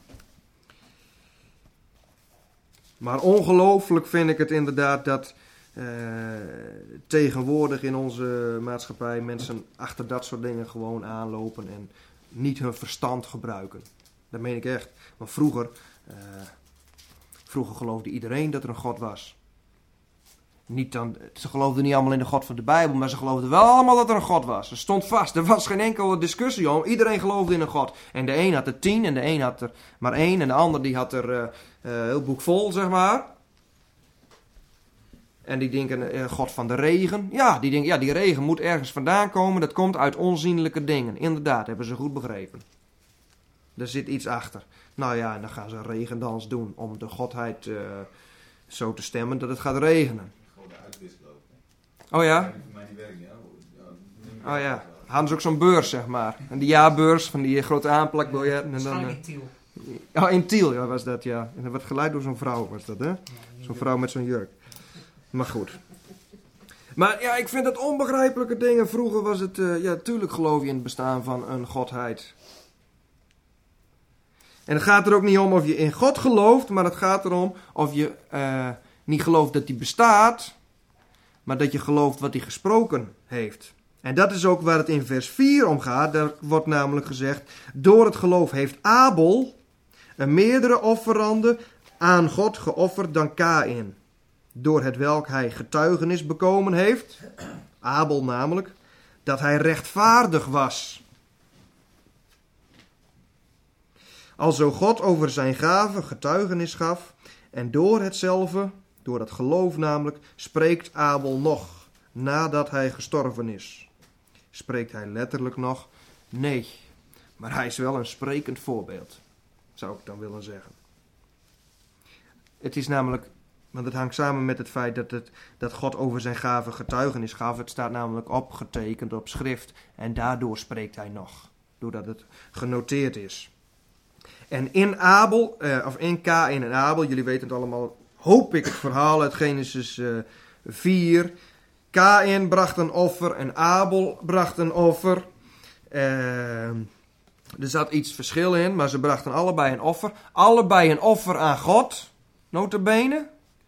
Maar ongelooflijk vind ik het inderdaad dat tegenwoordig in onze maatschappij mensen achter dat soort dingen gewoon aanlopen en niet hun verstand gebruiken. Dat meen ik echt. Want vroeger geloofde iedereen dat er een God was. Ze geloofden niet allemaal in de God van de Bijbel, maar ze geloofden wel allemaal dat er een God was. Er stond vast, er was geen enkele discussie om. Iedereen geloofde in een God. En de een had er 10 en de een had er maar 1 en de ander die had er een heel boek vol, zeg maar. En die denken, God van de regen. Ja, die denken, ja, die regen moet ergens vandaan komen. Dat komt uit onzienlijke dingen. Inderdaad, hebben ze goed begrepen. Er zit iets achter. Nou ja, en dan gaan ze een regendans doen om de godheid zo te stemmen dat het gaat regenen. Gewoon de uitwisselen ook. Oh ja? Voor mij die werkt niet, Oh ja. Hadden ze ook zo'n beurs, zeg maar. En die jaarbeurs van die grote aanplakbiljetten. En dan, Waarschijnlijk in Tiel. oh, in Tiel ja, was dat, ja. En dat werd geleid door zo'n vrouw, was dat, hè? Zo'n vrouw met zo'n jurk. Maar goed. Maar ja, ik vind dat onbegrijpelijke dingen. Vroeger was het, ja, tuurlijk geloof je in het bestaan van een godheid. En het gaat er ook niet om of je in God gelooft, maar het gaat erom of je niet gelooft dat hij bestaat, maar dat je gelooft wat hij gesproken heeft. En dat is ook waar het in vers 4 om gaat. Daar wordt namelijk gezegd, door het geloof heeft Abel een meerdere offerande aan God geofferd dan Kaïn. Door het welk hij getuigenis bekomen heeft, Abel namelijk, dat hij rechtvaardig was. Alzo God over zijn gave getuigenis gaf, en door hetzelfde, door dat geloof namelijk, spreekt Abel nog, nadat hij gestorven is. Spreekt hij letterlijk nog? Nee, maar hij is wel een sprekend voorbeeld, zou ik dan willen zeggen. Het is namelijk, want het hangt samen met het feit dat God over zijn gave getuigenis gaf. Het staat namelijk opgetekend op schrift en daardoor spreekt hij nog, doordat het genoteerd is. En in Abel, of in Kaïn en Abel, jullie weten het allemaal, hoop ik, het verhaal uit Genesis 4. Kaïn bracht een offer en Abel bracht een offer. Er zat iets verschil in, maar ze brachten allebei een offer. Allebei een offer aan God, nota bene.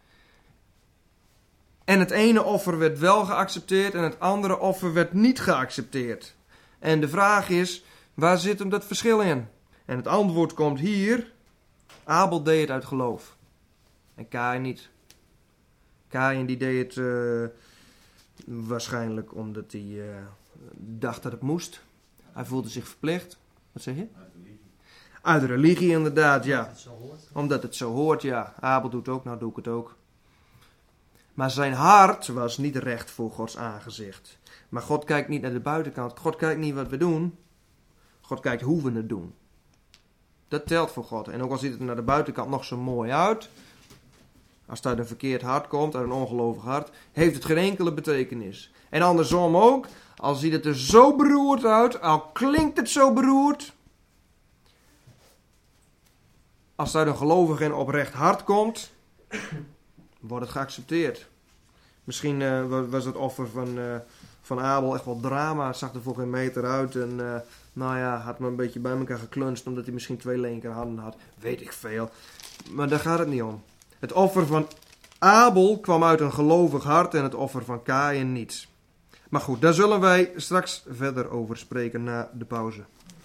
En het ene offer werd wel geaccepteerd en het andere offer werd niet geaccepteerd. En de vraag is, waar zit hem dat verschil in? En het antwoord komt hier. Abel deed het uit geloof. En Kaïn niet. Kaïn die deed het waarschijnlijk omdat hij dacht dat het moest. Hij voelde zich verplicht. Wat zeg je? Uit religie inderdaad, ja. Dat het zo hoort. Omdat het zo hoort, ja. Abel doet het ook, nou doe ik het ook. Maar zijn hart was niet recht voor Gods aangezicht. Maar God kijkt niet naar de buitenkant. God kijkt niet wat we doen. God kijkt hoe we het doen. Dat telt voor God. En ook al ziet het er naar de buitenkant nog zo mooi uit, als het uit een verkeerd hart komt, uit een ongelovig hart, heeft het geen enkele betekenis. En andersom ook, al ziet het er zo beroerd uit, al klinkt het zo beroerd, als het uit een gelovig en oprecht hart komt, wordt het geaccepteerd. Misschien was het offer van Abel echt wel drama. Het zag er voor geen meter uit. En nou ja, had me een beetje bij elkaar geklunst. Omdat hij misschien 2 linkerhanden had. Weet ik veel. Maar daar gaat het niet om. Het offer van Abel kwam uit een gelovig hart. En het offer van Kaïn niet. Maar goed, daar zullen wij straks verder over spreken na de pauze.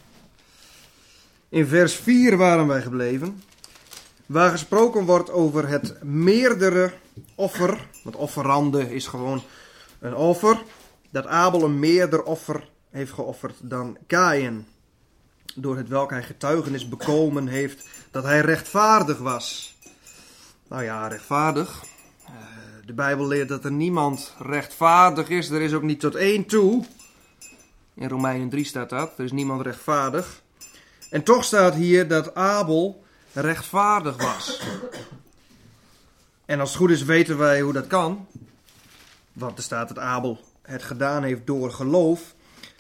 In vers 4 waren wij gebleven. Waar gesproken wordt over het meerdere offer. Want offerande is gewoon een offer. Dat Abel een meerder offer heeft geofferd dan Kaïn. Door het welk hij getuigenis bekomen heeft dat hij rechtvaardig was. Nou ja, rechtvaardig. De Bijbel leert dat er niemand rechtvaardig is. Er is ook niet tot 1 toe. In Romeinen 3 staat dat. Er is niemand rechtvaardig. En toch staat hier dat Abel rechtvaardig was. En als het goed is weten wij hoe dat kan. Want er staat dat Abel het gedaan heeft door geloof.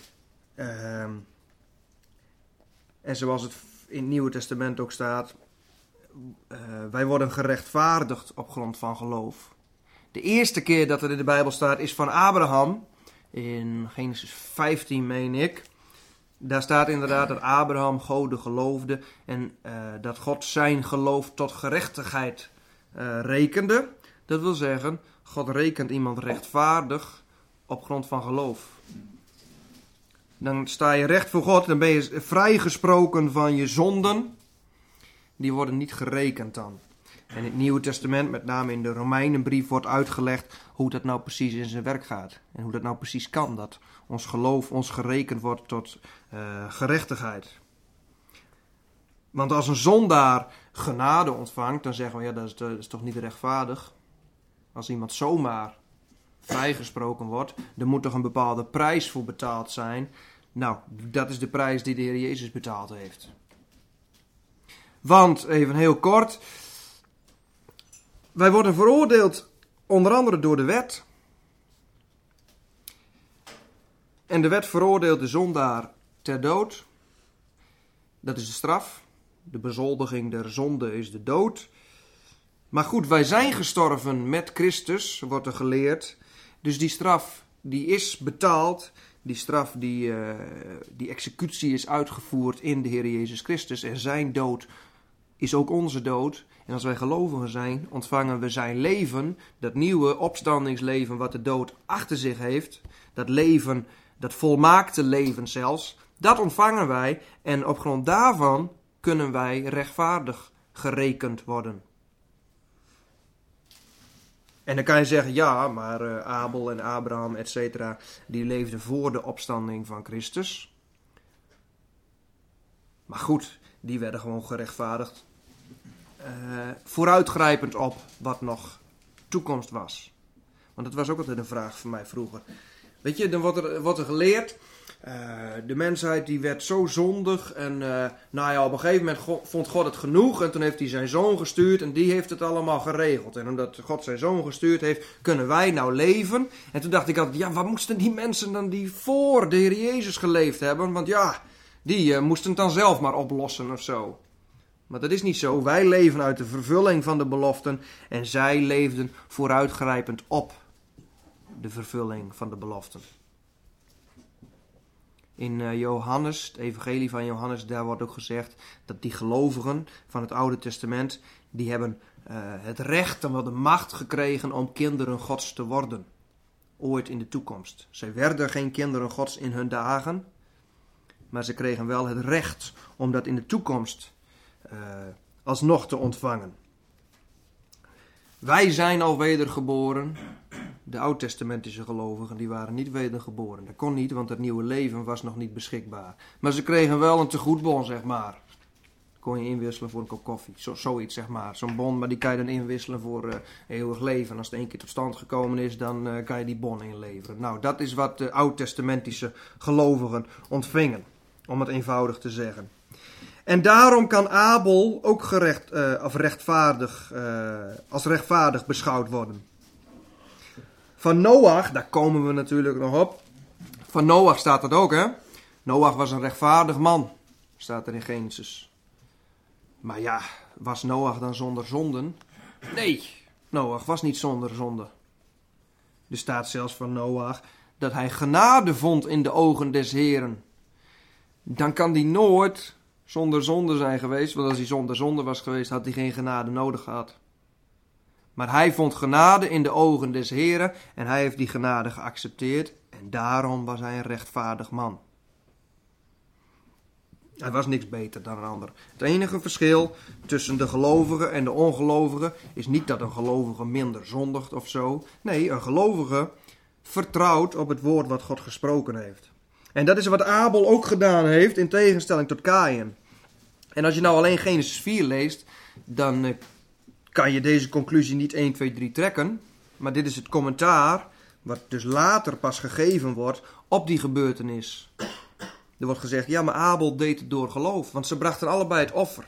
En zoals het in het Nieuwe Testament ook staat. Wij worden gerechtvaardigd op grond van geloof. De eerste keer dat er in de Bijbel staat is van Abraham. In Genesis 15 meen ik. Daar staat inderdaad dat Abraham Gode geloofde. En dat God zijn geloof tot gerechtigheid rekende. Dat wil zeggen, God rekent iemand rechtvaardig op grond van geloof. Dan sta je recht voor God, dan ben je vrijgesproken van je zonden. Die worden niet gerekend dan. En in het Nieuwe Testament, met name in de Romeinenbrief, wordt uitgelegd hoe dat nou precies in zijn werk gaat. En hoe dat nou precies kan, dat ons geloof ons gerekend wordt tot gerechtigheid. Want als een zondaar genade ontvangt, dan zeggen we, ja, dat is toch niet rechtvaardig. Als iemand zomaar vrijgesproken wordt, er moet toch een bepaalde prijs voor betaald zijn. Nou, dat is de prijs die de Heer Jezus betaald heeft. Want, even heel kort, wij worden veroordeeld onder andere door de wet. En de wet veroordeelt de zondaar ter dood. Dat is de straf. De bezoldiging der zonde is de dood. Maar goed, wij zijn gestorven met Christus, wordt er geleerd. Dus die straf, die is betaald. Die straf, die executie is uitgevoerd in de Heer Jezus Christus. En zijn dood is ook onze dood. En als wij gelovigen zijn, ontvangen we zijn leven. Dat nieuwe opstandingsleven wat de dood achter zich heeft. Dat leven, dat volmaakte leven zelfs. Dat ontvangen wij. En op grond daarvan kunnen wij rechtvaardig gerekend worden. En dan kan je zeggen, ja, maar Abel en Abraham, etc., die leefden voor de opstanding van Christus. Maar goed, die werden gewoon gerechtvaardigd. Vooruitgrijpend op wat nog toekomst was. Want dat was ook altijd een vraag van mij vroeger. Weet je, dan wordt er geleerd, de mensheid die werd zo zondig en op een gegeven moment vond God het genoeg en toen heeft hij zijn zoon gestuurd en die heeft het allemaal geregeld. En omdat God zijn zoon gestuurd heeft, kunnen wij nou leven. En toen dacht ik altijd, ja, wat moesten die mensen dan die voor de Heer Jezus geleefd hebben? Want ja, die moesten het dan zelf maar oplossen of zo. Maar dat is niet zo. Wij leven uit de vervulling van de beloften en zij leefden vooruitgrijpend op de vervulling van de beloften. In Johannes, het evangelie van Johannes, daar wordt ook gezegd dat die gelovigen van het Oude Testament, die hebben het recht en wel de macht gekregen om kinderen Gods te worden. Ooit in de toekomst. Zij werden geen kinderen Gods in hun dagen, maar ze kregen wel het recht om dat in de toekomst alsnog te ontvangen. Wij zijn al wedergeboren. De oud-testamentische gelovigen die waren niet wedergeboren. Dat kon niet, want het nieuwe leven was nog niet beschikbaar. Maar ze kregen wel een tegoedbon, zeg maar. Kon je inwisselen voor een kop koffie. Zoiets, zeg maar. Zo'n bon, maar die kan je dan inwisselen voor eeuwig leven. En als het één keer tot stand gekomen is, dan kan je die bon inleveren. Nou, dat is wat de oud-testamentische gelovigen ontvingen. Om het eenvoudig te zeggen. En daarom kan Abel ook als rechtvaardig beschouwd worden. Van Noach, daar komen we natuurlijk nog op. Van Noach staat dat ook, hè? Noach was een rechtvaardig man, staat er in Genesis. Maar ja, was Noach dan zonder zonden? Nee, Noach was niet zonder zonde. Er staat zelfs van Noach dat hij genade vond in de ogen des Heren. Dan kan die nooit zonder zonde zijn geweest, want als hij zonder zonde was geweest, had hij geen genade nodig gehad. Maar hij vond genade in de ogen des Heren en hij heeft die genade geaccepteerd en daarom was hij een rechtvaardig man. Hij was niks beter dan een ander. Het enige verschil tussen de gelovigen en de ongelovigen is niet dat een gelovige minder zondigt of zo. Nee, een gelovige vertrouwt op het woord wat God gesproken heeft. En dat is wat Abel ook gedaan heeft in tegenstelling tot Kaïn. En als je nou alleen Genesis 4 leest, dan kan je deze conclusie niet 1, 2, 3 trekken. Maar dit is het commentaar wat dus later pas gegeven wordt op die gebeurtenis. Er wordt gezegd, ja, maar Abel deed het door geloof, want ze brachten allebei het offer.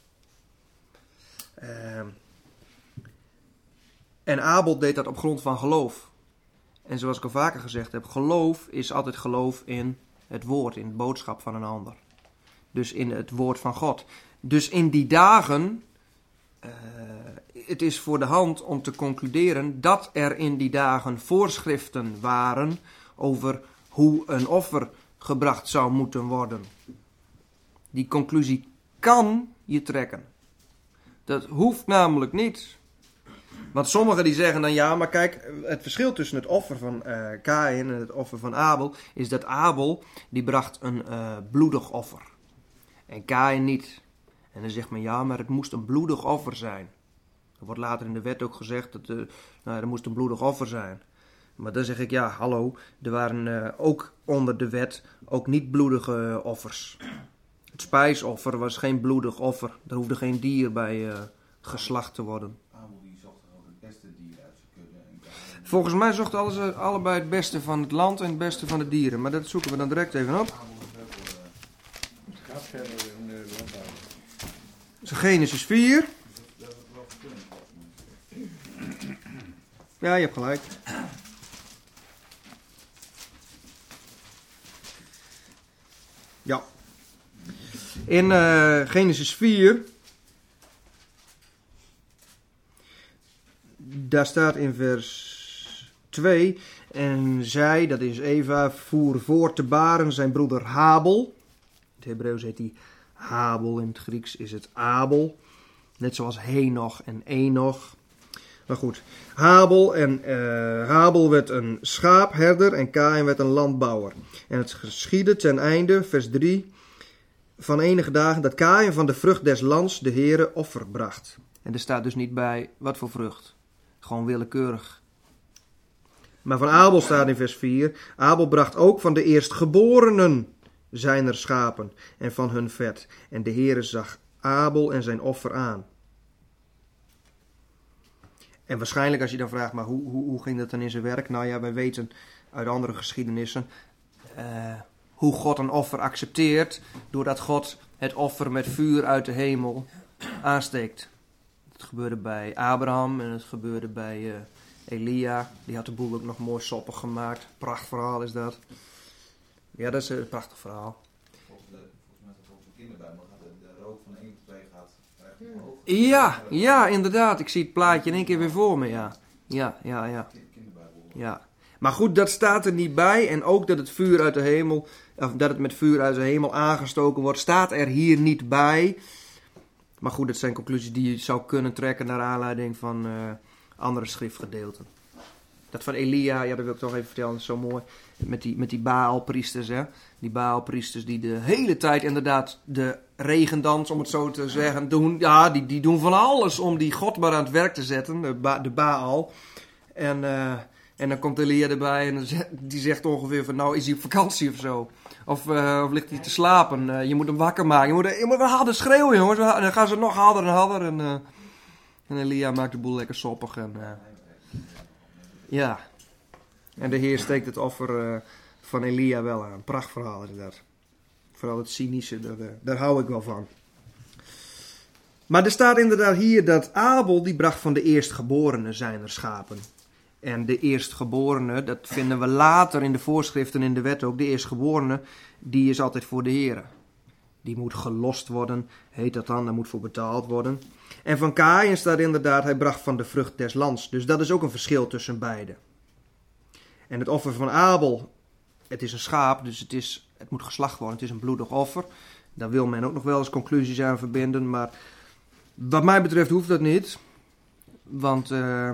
En Abel deed dat op grond van geloof. En zoals ik al vaker gezegd heb, geloof is altijd geloof in het woord, in het boodschap van een ander. Dus in het woord van God. Dus in die dagen, het is voor de hand om te concluderen dat er in die dagen voorschriften waren over hoe een offer gebracht zou moeten worden. Die conclusie kan je trekken. Dat hoeft namelijk niet. Want sommigen die zeggen dan ja, maar kijk, het verschil tussen het offer van Kaïn en het offer van Abel is dat Abel, die bracht een bloedig offer. En Kaïn niet. En dan zegt men ja, maar het moest een bloedig offer zijn. Er wordt later in de wet ook gezegd dat er moest een bloedig offer zijn. Maar dan zeg ik ja, hallo, er waren ook onder de wet ook niet bloedige offers. Het spijsoffer was geen bloedig offer. Er hoefde geen dier bij geslacht te worden. Abel die zocht gewoon het beste dier Duitse kudde en Kain. Volgens mij zocht allebei het beste van het land en het beste van de dieren. Maar dat zoeken we dan direct even op. Abel is ook wel, Het gaat verder in de landbouw. Dus Genesis 4. dat is wel verkunning volgens mij. Ja, je hebt gelijk. Ja. In Genesis 4. Daar staat in vers 2. En zij, dat is Eva, voer voort te baren zijn broeder Habel. In het Hebreeuws heet hij Habel, in het Grieks is het Abel. Net zoals Henoch en Enoch. Maar goed, Habel werd een schaapherder en Kain werd een landbouwer. En het geschiedde ten einde, vers 3, van enige dagen dat Kain van de vrucht des lands de Heere offer bracht. En er staat dus niet bij wat voor vrucht. Gewoon willekeurig. Maar van Abel staat in vers 4, Abel bracht ook van de eerstgeborenen zijner schapen en van hun vet. En de Heere zag Abel en zijn offer aan. En waarschijnlijk als je dan vraagt, maar hoe ging dat dan in zijn werk? Nou ja, wij weten uit andere geschiedenissen hoe God een offer accepteert, doordat God het offer met vuur uit de hemel aansteekt. Het gebeurde bij Abraham en het gebeurde bij Elia. Die had de boel ook nog mooi soppig gemaakt. Prachtverhaal is dat. Ja, dat is een prachtig verhaal. Volgens mij is het volgens de kinderbijbel gaat de rook van 1 tot 2 gaat recht omhoog. Ja, inderdaad. Ik zie het plaatje in één keer weer voor me, ja. Ja. Kinderbijbel. Ja. Maar goed, dat staat er niet bij. En ook dat het vuur uit de hemel, of dat het met vuur uit de hemel aangestoken wordt, staat er hier niet bij. Maar goed, dat zijn conclusies die je zou kunnen trekken naar aanleiding van andere schriftgedeelten. Dat van Elia, ja, dat wil ik toch even vertellen, dat is zo mooi. Met die Baalpriesters, hè. Die Baalpriesters die de hele tijd inderdaad de regendans, om het zo te zeggen, doen. Ja, die doen van alles om die God maar aan het werk te zetten, de Baal. En dan komt Elia erbij en die zegt ongeveer van, nou is hij op vakantie of zo. Of ligt hij te slapen. Je moet hem wakker maken. Je moet wel harder schreeuwen, jongens. En dan gaan ze nog harder en harder. En Elia maakt de boel lekker soppig. Ja. En de Heer steekt het offer van Elia wel aan. Prachtverhaal is dat. Vooral het cynische, daar hou ik wel van. Maar er staat inderdaad hier dat Abel, die bracht van de eerstgeborenen zijner schapen. En de eerstgeborene, dat vinden we later in de voorschriften in de wet ook. De eerstgeborene, die is altijd voor de Heer. Die moet gelost worden, heet dat dan. Daar moet voor betaald worden. En van Kain staat inderdaad, hij bracht van de vrucht des lands. Dus dat is ook een verschil tussen beide. En het offer van Abel, het is een schaap, dus het moet geslacht worden. Het is een bloedig offer. Daar wil men ook nog wel eens conclusies aan verbinden. Maar wat mij betreft hoeft dat niet. Want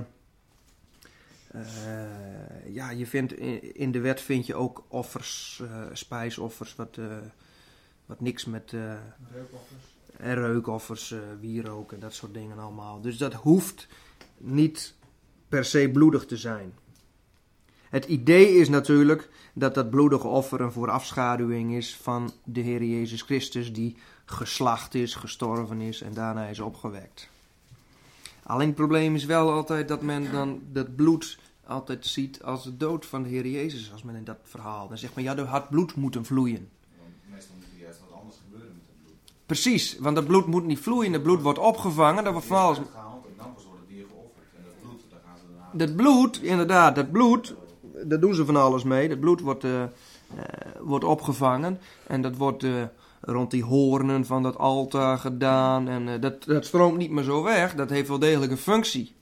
je vindt in de wet vind je ook offers, spijsoffers, wat niks met reukoffers, wierook en dat soort dingen allemaal. Dus dat hoeft niet per se bloedig te zijn. Het idee is natuurlijk dat dat bloedige offer een voorafschaduwing is van de Heer Jezus Christus die geslacht is, gestorven is en daarna is opgewekt. Alleen het probleem is wel altijd dat men dan dat bloed altijd ziet als de dood van de Heer Jezus, als men in dat verhaal. Dan zegt men, ja, er had bloed moeten vloeien. Want meestal moet er juist wat anders gebeuren met het bloed. Precies, want dat bloed moet niet vloeien, het bloed wordt opgevangen, daar wordt van alles... Gehaald en dan pas wordt het dier geofferd. En dat bloed, daar gaan ze daarna... Dat bloed, inderdaad, dat bloed, daar doen ze van alles mee. Dat bloed wordt opgevangen en dat wordt rond die hoornen van dat altaar gedaan. En dat stroomt niet meer zo weg, dat heeft wel degelijk een functie.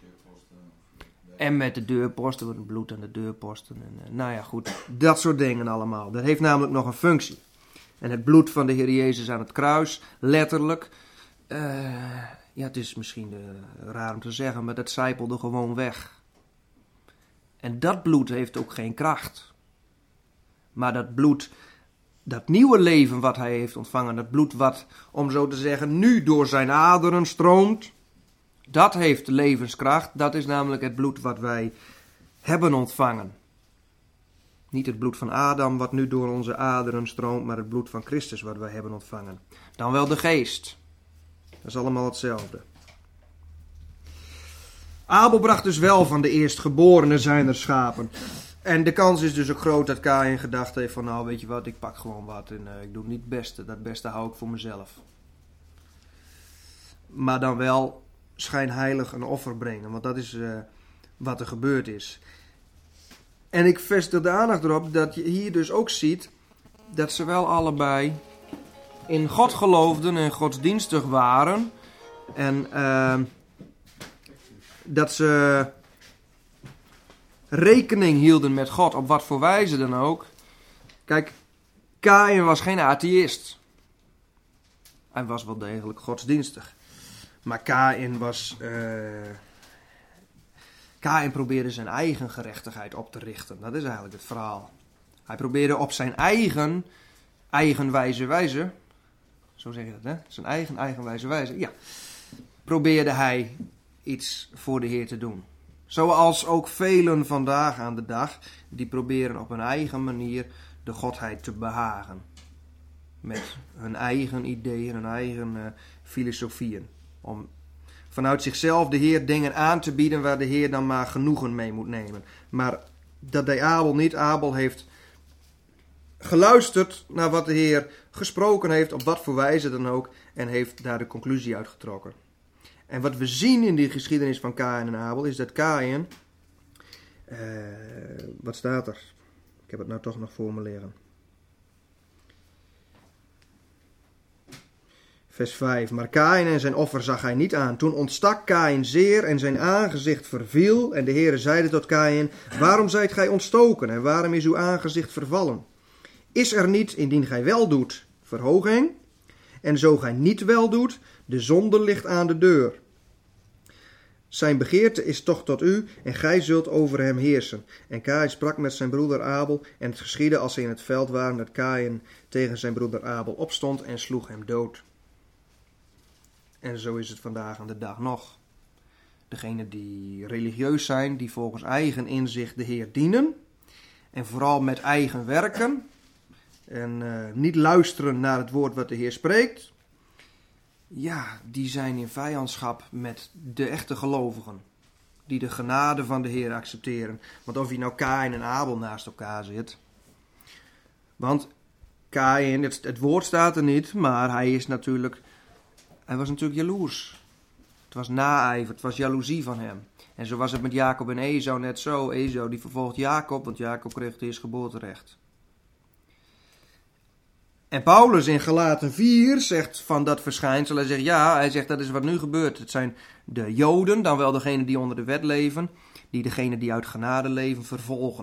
En met de deurposten, wordt het bloed aan de deurposten. En, nou ja, goed, dat soort dingen allemaal. Dat heeft namelijk nog een functie. En het bloed van de Heer Jezus aan het kruis, letterlijk... het is misschien raar om te zeggen, maar dat sijpelde gewoon weg. En dat bloed heeft ook geen kracht. Maar dat bloed, dat nieuwe leven wat hij heeft ontvangen, dat bloed wat, om zo te zeggen, nu door zijn aderen stroomt, dat heeft levenskracht. Dat is namelijk het bloed wat wij hebben ontvangen. Niet het bloed van Adam wat nu door onze aderen stroomt, maar het bloed van Christus wat wij hebben ontvangen. Dan wel de geest. Dat is allemaal hetzelfde. Abel bracht dus wel van de eerstgeborene zijner schapen. En de kans is dus ook groot dat Kaïn gedacht heeft van nou weet je wat, ik pak gewoon wat en ik doe niet het beste. Dat beste hou ik voor mezelf. Maar dan wel schijnheilig een offer brengen, want dat is wat er gebeurd is. En ik vestig de aandacht erop dat je hier dus ook ziet dat ze wel allebei in God geloofden en godsdienstig waren. En dat ze rekening hielden met God, op wat voor wijze dan ook. Kijk, Kaïn was geen atheïst. Hij was wel degelijk godsdienstig. Maar Kaïn probeerde zijn eigen gerechtigheid op te richten. Dat is eigenlijk het verhaal. Hij probeerde op zijn eigenwijze wijze, zo zeg je dat, hè? Zijn eigenwijze wijze, ja. Probeerde hij iets voor de Heer te doen. Zoals ook velen vandaag aan de dag, die proberen op hun eigen manier de Godheid te behagen. Met hun eigen ideeën, hun eigen filosofieën. Om vanuit zichzelf de Heer dingen aan te bieden waar de Heer dan maar genoegen mee moet nemen. Maar dat deed Abel niet. Abel heeft geluisterd naar wat de Heer gesproken heeft, op wat voor wijze dan ook, en heeft daar de conclusie uitgetrokken. En wat we zien in die geschiedenis van Kaïn en Abel is dat Kaïn, wat staat er? Ik heb het nou toch nog voor me liggen. Vers 5. Maar Kaïn en zijn offer zag hij niet aan. Toen ontstak Kaïn zeer en zijn aangezicht verviel. En de Heere zeide tot Kaïn: waarom zijt gij ontstoken en waarom is uw aangezicht vervallen? Is er niet, indien gij wel doet, verhoging? En zo gij niet wel doet, de zonde ligt aan de deur. Zijn begeerte is toch tot u, en gij zult over hem heersen. En Kaïn sprak met zijn broeder Abel, en het geschiedde als ze in het veld waren, dat Kaïn tegen zijn broeder Abel opstond en sloeg hem dood. En zo is het vandaag aan de dag nog. Degenen die religieus zijn, die volgens eigen inzicht de Heer dienen, en vooral met eigen werken, en niet luisteren naar het woord wat de Heer spreekt, ja, die zijn in vijandschap met de echte gelovigen. Die de genade van de Heer accepteren. Want of je nou Kaïn en Abel naast elkaar zit. Want Kaïn, het woord staat er niet, maar hij was natuurlijk jaloers. Het was naijver, het was jaloezie van hem. En zo was het met Jacob en Esau net zo. Esau die vervolgt Jacob, want Jacob kreeg het eerstgeboorterecht. En Paulus in Galaten 4 zegt van dat verschijnsel, hij zegt dat is wat nu gebeurt. Het zijn de Joden, dan wel degenen die onder de wet leven, die degenen die uit genade leven vervolgen.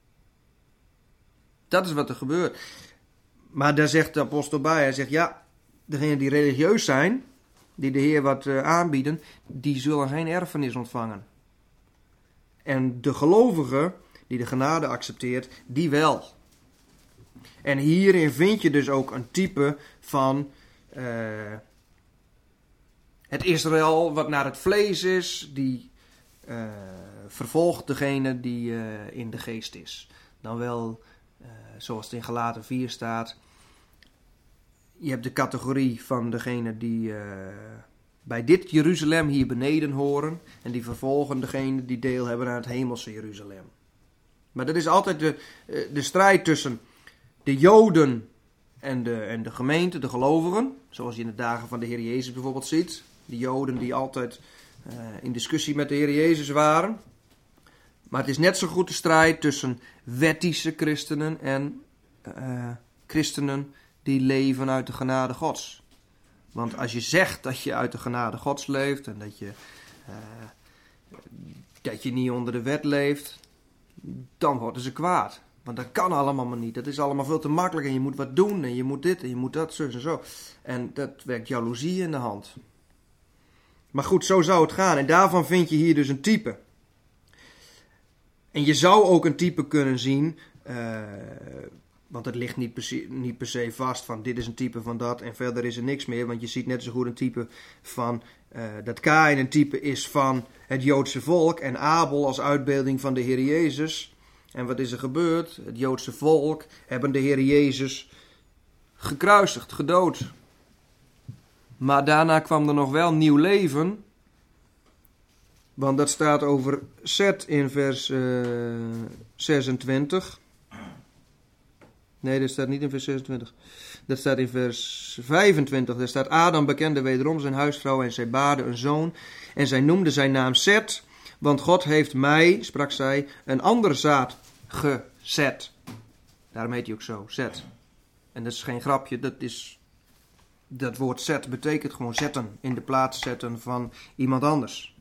Dat is wat er gebeurt. Maar daar zegt de apostel bij, hij zegt ja, degenen die religieus zijn, die de Heer wat aanbieden, die zullen geen erfenis ontvangen. En de gelovige die de genade accepteert, die wel. En hierin vind je dus ook een type van het Israël wat naar het vlees is, die vervolgt degene die in de geest is. Dan wel, zoals het in Galaten 4 staat, je hebt de categorie van degene die bij dit Jeruzalem hier beneden horen, en die vervolgen degene die deel hebben aan het hemelse Jeruzalem. Maar dat is altijd de strijd tussen de Joden en de gemeente, de gelovigen, zoals je in de dagen van de Heer Jezus bijvoorbeeld ziet. De Joden die altijd in discussie met de Heer Jezus waren. Maar het is net zo goed de strijd tussen wettische christenen en christenen die leven uit de genade Gods. Want als je zegt dat je uit de genade Gods leeft en dat je niet onder de wet leeft, dan worden ze kwaad. Want dat kan allemaal maar niet. Dat is allemaal veel te makkelijk en je moet wat doen en je moet dit en je moet dat, zo en zo. En dat werkt jaloezie in de hand. Maar goed, zo zou het gaan. En daarvan vind je hier dus een type. En je zou ook een type kunnen zien, want het ligt niet per se vast van dit is een type van dat en verder is er niks meer. Want je ziet net zo goed een type van dat Kaïn een type is van het Joodse volk en Abel als uitbeelding van de Heer Jezus. En wat is er gebeurd? Het Joodse volk hebben de Heer Jezus gekruisigd, gedood. Maar daarna kwam er nog wel nieuw leven. Want dat staat over Zet in vers 26. Nee, dat staat niet in vers 26. Dat staat in vers 25. Daar staat: Adam bekende wederom zijn huisvrouw en zij baarde een zoon. En zij noemde zijn naam Zet. Want God heeft mij, sprak zij, een ander zaad gezet. Daarom heet hij ook zo, Zet. En dat is geen grapje, dat woord zet betekent gewoon zetten. In de plaats zetten van iemand anders.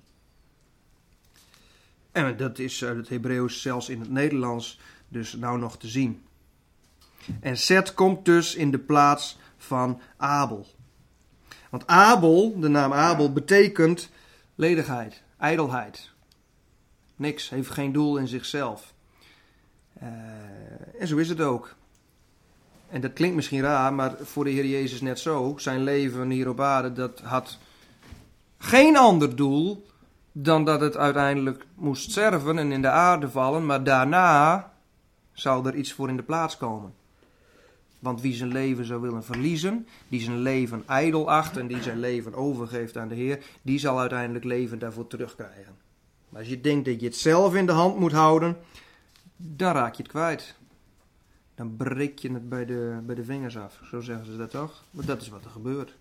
En dat is uit het Hebreeuws, zelfs in het Nederlands, dus nou nog te zien. En Zet komt dus in de plaats van Abel. Want Abel, de naam Abel, betekent ledigheid, ijdelheid. Niks, heeft geen doel in zichzelf. En zo is het ook. En dat klinkt misschien raar, maar voor de Heer Jezus net zo. Zijn leven hier op aarde, dat had geen ander doel dan dat het uiteindelijk moest sterven en in de aarde vallen. Maar daarna zou er iets voor in de plaats komen. Want wie zijn leven zou willen verliezen, die zijn leven ijdel acht en die zijn leven overgeeft aan de Heer, die zal uiteindelijk leven daarvoor terugkrijgen. Maar als je denkt dat je het zelf in de hand moet houden, dan raak je het kwijt. Dan breek je het bij de vingers af. Zo zeggen ze dat toch? Maar dat is wat er gebeurt.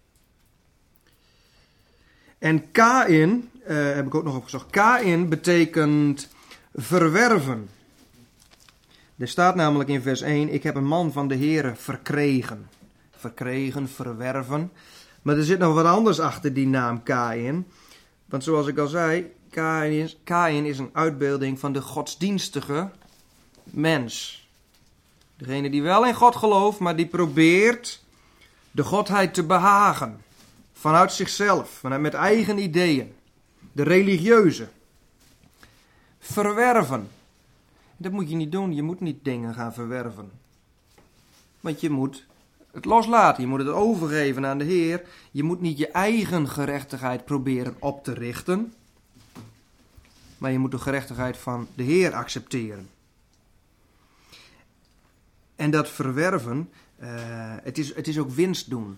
En Kaïn, heb ik ook nog opgezocht. Kaïn betekent verwerven. Er staat namelijk in vers 1: ik heb een man van de Heere verkregen. Verkregen, verwerven. Maar er zit nog wat anders achter die naam Kaïn. Want zoals ik al zei, Kaïn is een uitbeelding van de godsdienstige mens. Degene die wel in God gelooft, maar die probeert de godheid te behagen. Vanuit zichzelf, met eigen ideeën. De religieuze. Verwerven. Dat moet je niet doen. Je moet niet dingen gaan verwerven. Want je moet het loslaten. Je moet het overgeven aan de Heer. Je moet niet je eigen gerechtigheid proberen op te richten. Maar je moet de gerechtigheid van de Heer accepteren. En dat verwerven, het is ook winst doen.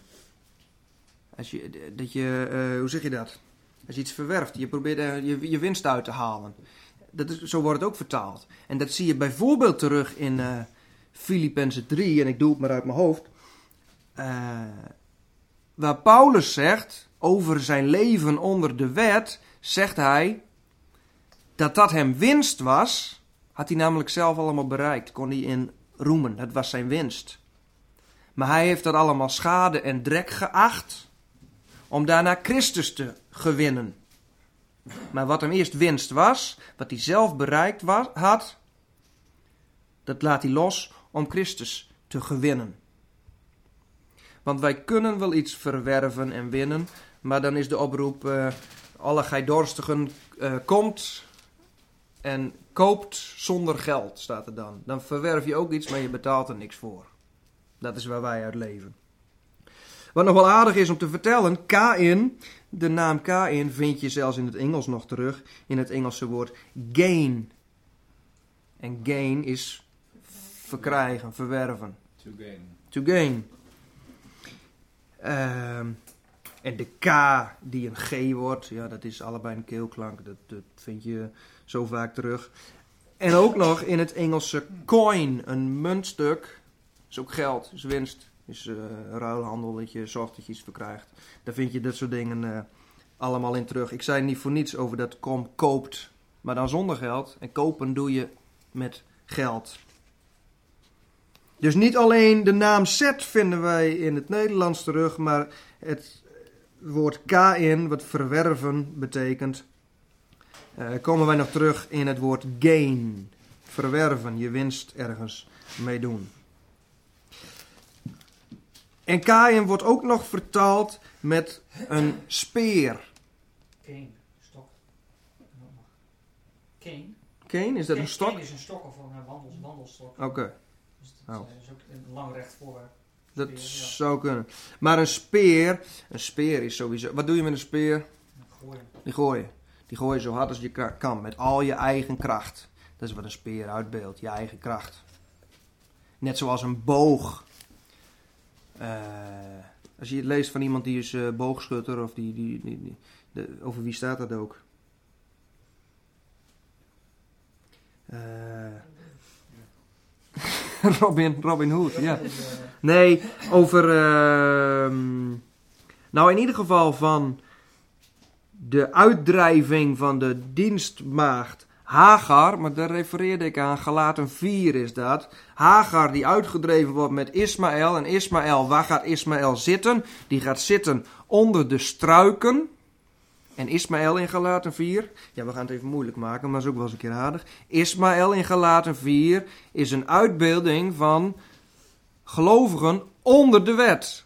Hoe zeg je dat? Als je iets verwerft, je probeert je winst uit te halen. Zo wordt het ook vertaald. En dat zie je bijvoorbeeld terug in Filippenzen 3, en ik doe het maar uit mijn hoofd. Waar Paulus zegt, over zijn leven onder de wet, zegt hij dat hem winst was. Had hij namelijk zelf allemaal bereikt, kon hij in roemen. Dat was zijn winst. Maar hij heeft dat allemaal schade en drek geacht om daarna Christus te gewinnen. Maar wat hem eerst winst was, wat hij zelf bereikt had, dat laat hij los om Christus te gewinnen. Want wij kunnen wel iets verwerven en winnen, maar dan is de oproep, alle gij dorstigen, komt en koopt zonder geld, staat er dan. Dan verwerf je ook iets, maar je betaalt er niks voor. Dat is waar wij uit leven. Wat nog wel aardig is om te vertellen, Kaïn, de naam Kaïn vind je zelfs in het Engels nog terug, in het Engelse woord gain. En gain is verkrijgen, verwerven. To gain. En de K die een G wordt, ja, dat is allebei een keelklank, dat vind je zo vaak terug. En ook nog in het Engelse coin, een muntstuk, is ook geld, is winst. Is ruilhandel, dat je zorgt dat je iets verkrijgt. Daar vind je dat soort dingen allemaal in terug. Ik zei niet voor niets over dat koopt, maar dan zonder geld. En kopen doe je met geld. Dus niet alleen de naam Zet vinden wij in het Nederlands terug, maar het woord Kaïn, wat verwerven betekent, komen wij nog terug in het woord gain. Verwerven, je winst ergens mee doen. En Kaïn wordt ook nog vertaald met een speer. Keen, stok. Keen. Keen, is dat een stok? Keen is een stok of een wandelstok. Oké. Dus dat is ook een lang recht voorwerp. Dat zou kunnen. Maar een speer is sowieso... Wat doe je met een speer? Gooien. Die gooi je zo hard als je kan, met al je eigen kracht. Dat is wat een speer uitbeeldt, je eigen kracht. Net zoals een boog. Als je het leest van iemand die is boogschutter, of over wie staat dat ook? Robin Hood, ja. Nee, over... nou, in ieder geval van de uitdrijving van de dienstmaagd Hagar, maar daar refereerde ik aan, Galaten 4 is dat. Hagar die uitgedreven wordt met Ismaël. En Ismaël, waar gaat Ismaël zitten? Die gaat zitten onder de struiken. En Ismaël in Galaten 4, ja, we gaan het even moeilijk maken, maar dat is ook wel eens een keer aardig. Ismaël in Galaten 4 is een uitbeelding van gelovigen onder de wet.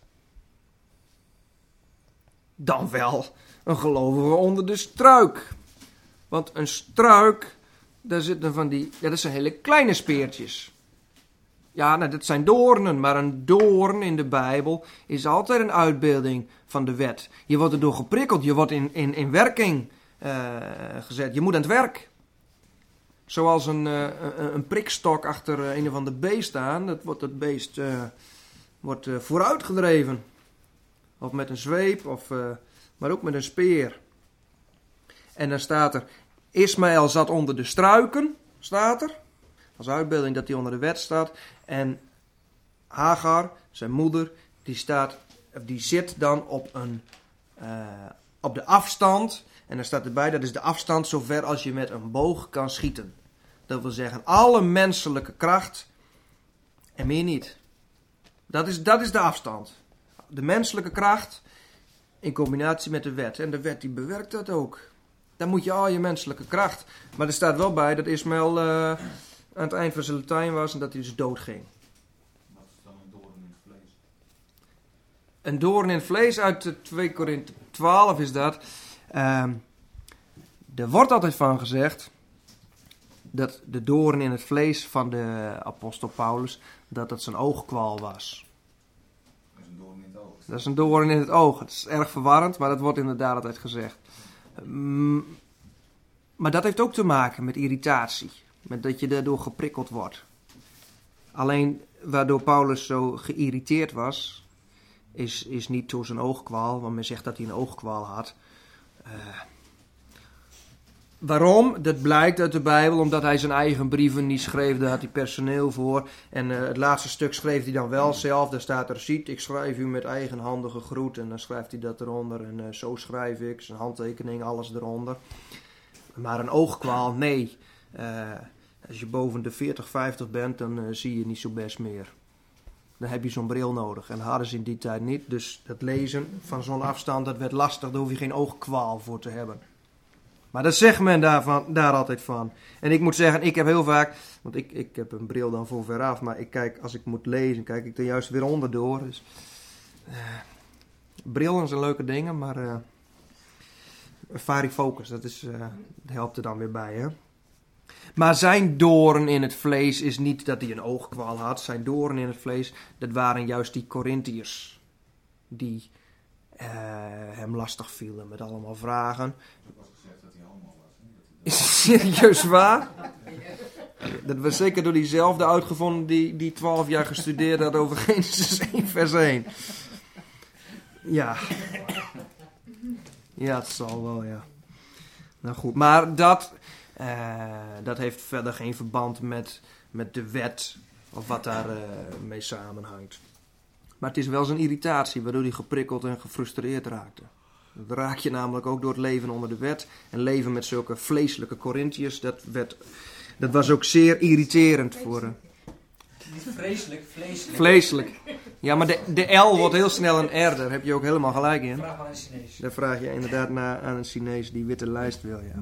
Dan wel een gelovige onder de struik. Want een struik, daar zitten van die, ja, dat zijn hele kleine speertjes. Ja, nou, dat zijn doornen, maar een doorn in de Bijbel is altijd een uitbeelding van de wet. Je wordt erdoor geprikkeld, je wordt in werking gezet, je moet aan het werk. Zoals een prikstok achter een of ander beest aan, dat beest wordt vooruitgedreven. Of met een zweep, maar ook met een speer. En dan staat er, Ismaël zat onder de struiken, staat er. Als uitbeelding dat hij onder de wet staat. En Hagar, zijn moeder, die zit dan op de afstand. En dan staat erbij, dat is de afstand zover als je met een boog kan schieten. Dat wil zeggen, alle menselijke kracht en meer niet. Dat is de afstand. De menselijke kracht in combinatie met de wet. En de wet die bewerkt dat ook. Dan moet je al je menselijke kracht. Maar er staat wel bij dat Ismaël aan het eind van zijn Latijn was en dat hij dus dood ging. Wat is dan een doorn in het vlees? Een doorn in het vlees uit 2 Korinthe 12 is dat. Er wordt altijd van gezegd dat de doorn in het vlees van de apostel Paulus, dat zijn oogkwal was. Dat is een doorn in het oog. Dat is een doorn in het oog. Het is erg verwarrend, maar dat wordt inderdaad altijd gezegd. Maar dat heeft ook te maken met irritatie. Met dat je daardoor geprikkeld wordt. Alleen waardoor Paulus zo geïrriteerd was, is niet door zijn oogkwal. Want men zegt dat hij een oogkwal had. Waarom? Dat blijkt uit de Bijbel, omdat hij zijn eigen brieven niet schreef. Daar had hij personeel voor. En het laatste stuk schreef hij dan wel zelf. Daar staat er, ziet, ik schrijf u met eigenhandige groet. En dan schrijft hij dat eronder. En zo schrijf ik, zijn handtekening, alles eronder. Maar een oogkwaal, nee. Als je boven de 40, 50 bent, dan zie je niet zo best meer. Dan heb je zo'n bril nodig. En dat hadden ze in die tijd niet. Dus dat lezen van zo'n afstand, dat werd lastig. Daar hoef je geen oogkwaal voor te hebben. Maar dat zegt men daar altijd van. En ik moet zeggen, ik heb heel vaak, want ik heb een bril dan voor veraf, maar ik kijk, als ik moet lezen, kijk ik er juist weer onderdoor. Dus, brillen zijn leuke dingen, maar varifocus, dat helpt er dan weer bij, hè. Maar zijn doorn in het vlees is niet dat hij een oogkwal had. Zijn doorn in het vlees, dat waren juist die Korintiërs die hem lastig vielen met allemaal vragen. Er was gezegd dat hij homo was. Hè? Is het serieus waar? Dat was zeker door diezelfde uitgevonden die 12 jaar gestudeerd had over Genesis 1 vers 1. Ja. Ja, het zal wel, ja. Nou goed, maar dat heeft verder geen verband met de wet of wat daar mee samenhangt. Maar het is wel zijn irritatie waardoor hij geprikkeld en gefrustreerd raakte. Dat raak je namelijk ook door het leven onder de wet. En leven met zulke vleeselijke Korintiërs. Dat was ook zeer irriterend voor hem. Niet vreselijk, vleeselijk. Vleeselijk. Ja, maar de L wordt heel snel een R. Daar heb je ook helemaal gelijk in. Vraag maar aan een Chinees. Daar vraag je inderdaad aan een Chinees die witte lijst wil, ja.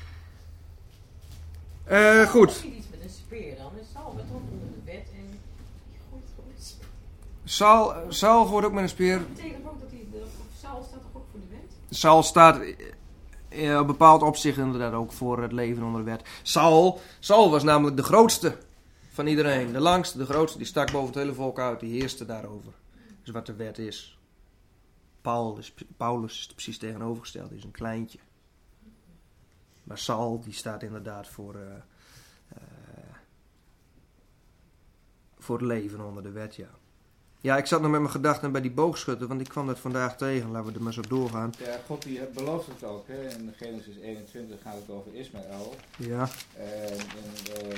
Goed. Als je iets met een speer dan, is Saul met ook onder de wet en je gooit gewoon een speer. Saul gooit ook met een speer. Dat betekent ook dat Saul staat toch ook voor de wet? Saul staat op bepaald opzicht inderdaad ook voor het leven onder de wet. Saul was namelijk de grootste van iedereen. De langste, de grootste. Die stak boven het hele volk uit. Die heerste daarover. Dus wat de wet is. Paulus is er precies tegenovergesteld. Die is een kleintje. Maar Saul die staat inderdaad voor het leven onder de wet, ja. Ja, ik zat nog met mijn gedachten bij die boogschutter, want ik kwam dat vandaag tegen. Laten we er maar zo doorgaan. Ja, God die belooft het ook. Hè? In Genesis 21 gaat het over Ismaël. Ja. En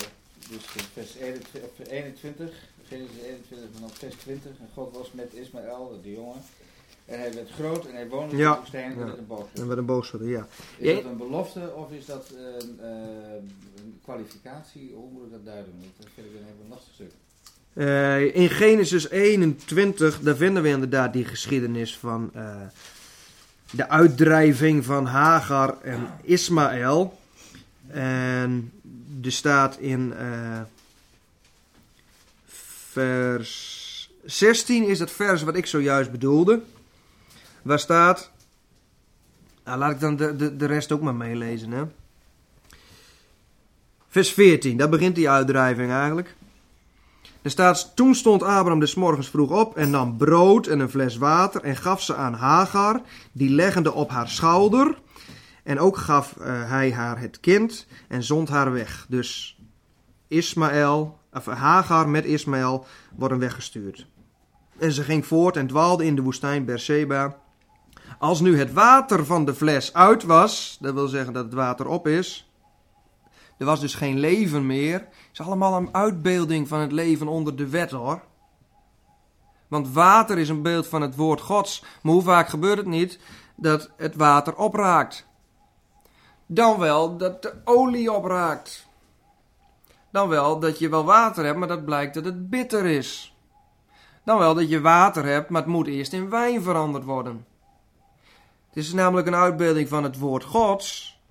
Dus vers 21, Genesis 21 vanaf vers 20. En God was met Ismaël, de jongen. En hij werd groot en hij woonde in de woestijn met een boogschut. En met een boogschut, ja. Is dat een belofte of is dat een kwalificatie? Hoe moet ik dat duiden? Dat vind ik een heel lastig stuk. In Genesis 21, daar vinden we inderdaad die geschiedenis van de uitdrijving van Hagar en Ismaël. En er staat in vers 16 is het vers wat ik zojuist bedoelde. Waar staat, laat ik dan de rest ook maar meelezen. Hè? Vers 14, daar begint die uitdrijving eigenlijk. Er staat, toen stond Abraham des morgens vroeg op en nam brood en een fles water en gaf ze aan Hagar, die leggende op haar schouder. En ook gaf hij haar het kind en zond haar weg. Dus Hagar met Ismaël worden weggestuurd. En ze ging voort en dwaalde in de woestijn Beersheba. Als nu het water van de fles uit was, dat wil zeggen dat het water op is. Er was dus geen leven meer. Het is allemaal een uitbeelding van het leven onder de wet, hoor. Want water is een beeld van het woord Gods. Maar hoe vaak gebeurt het niet dat het water opraakt? Dan wel dat de olie opraakt. Dan wel dat je wel water hebt, maar dat blijkt dat het bitter is. Dan wel dat je water hebt, maar het moet eerst in wijn veranderd worden. Het is namelijk een uitbeelding van het woord Gods.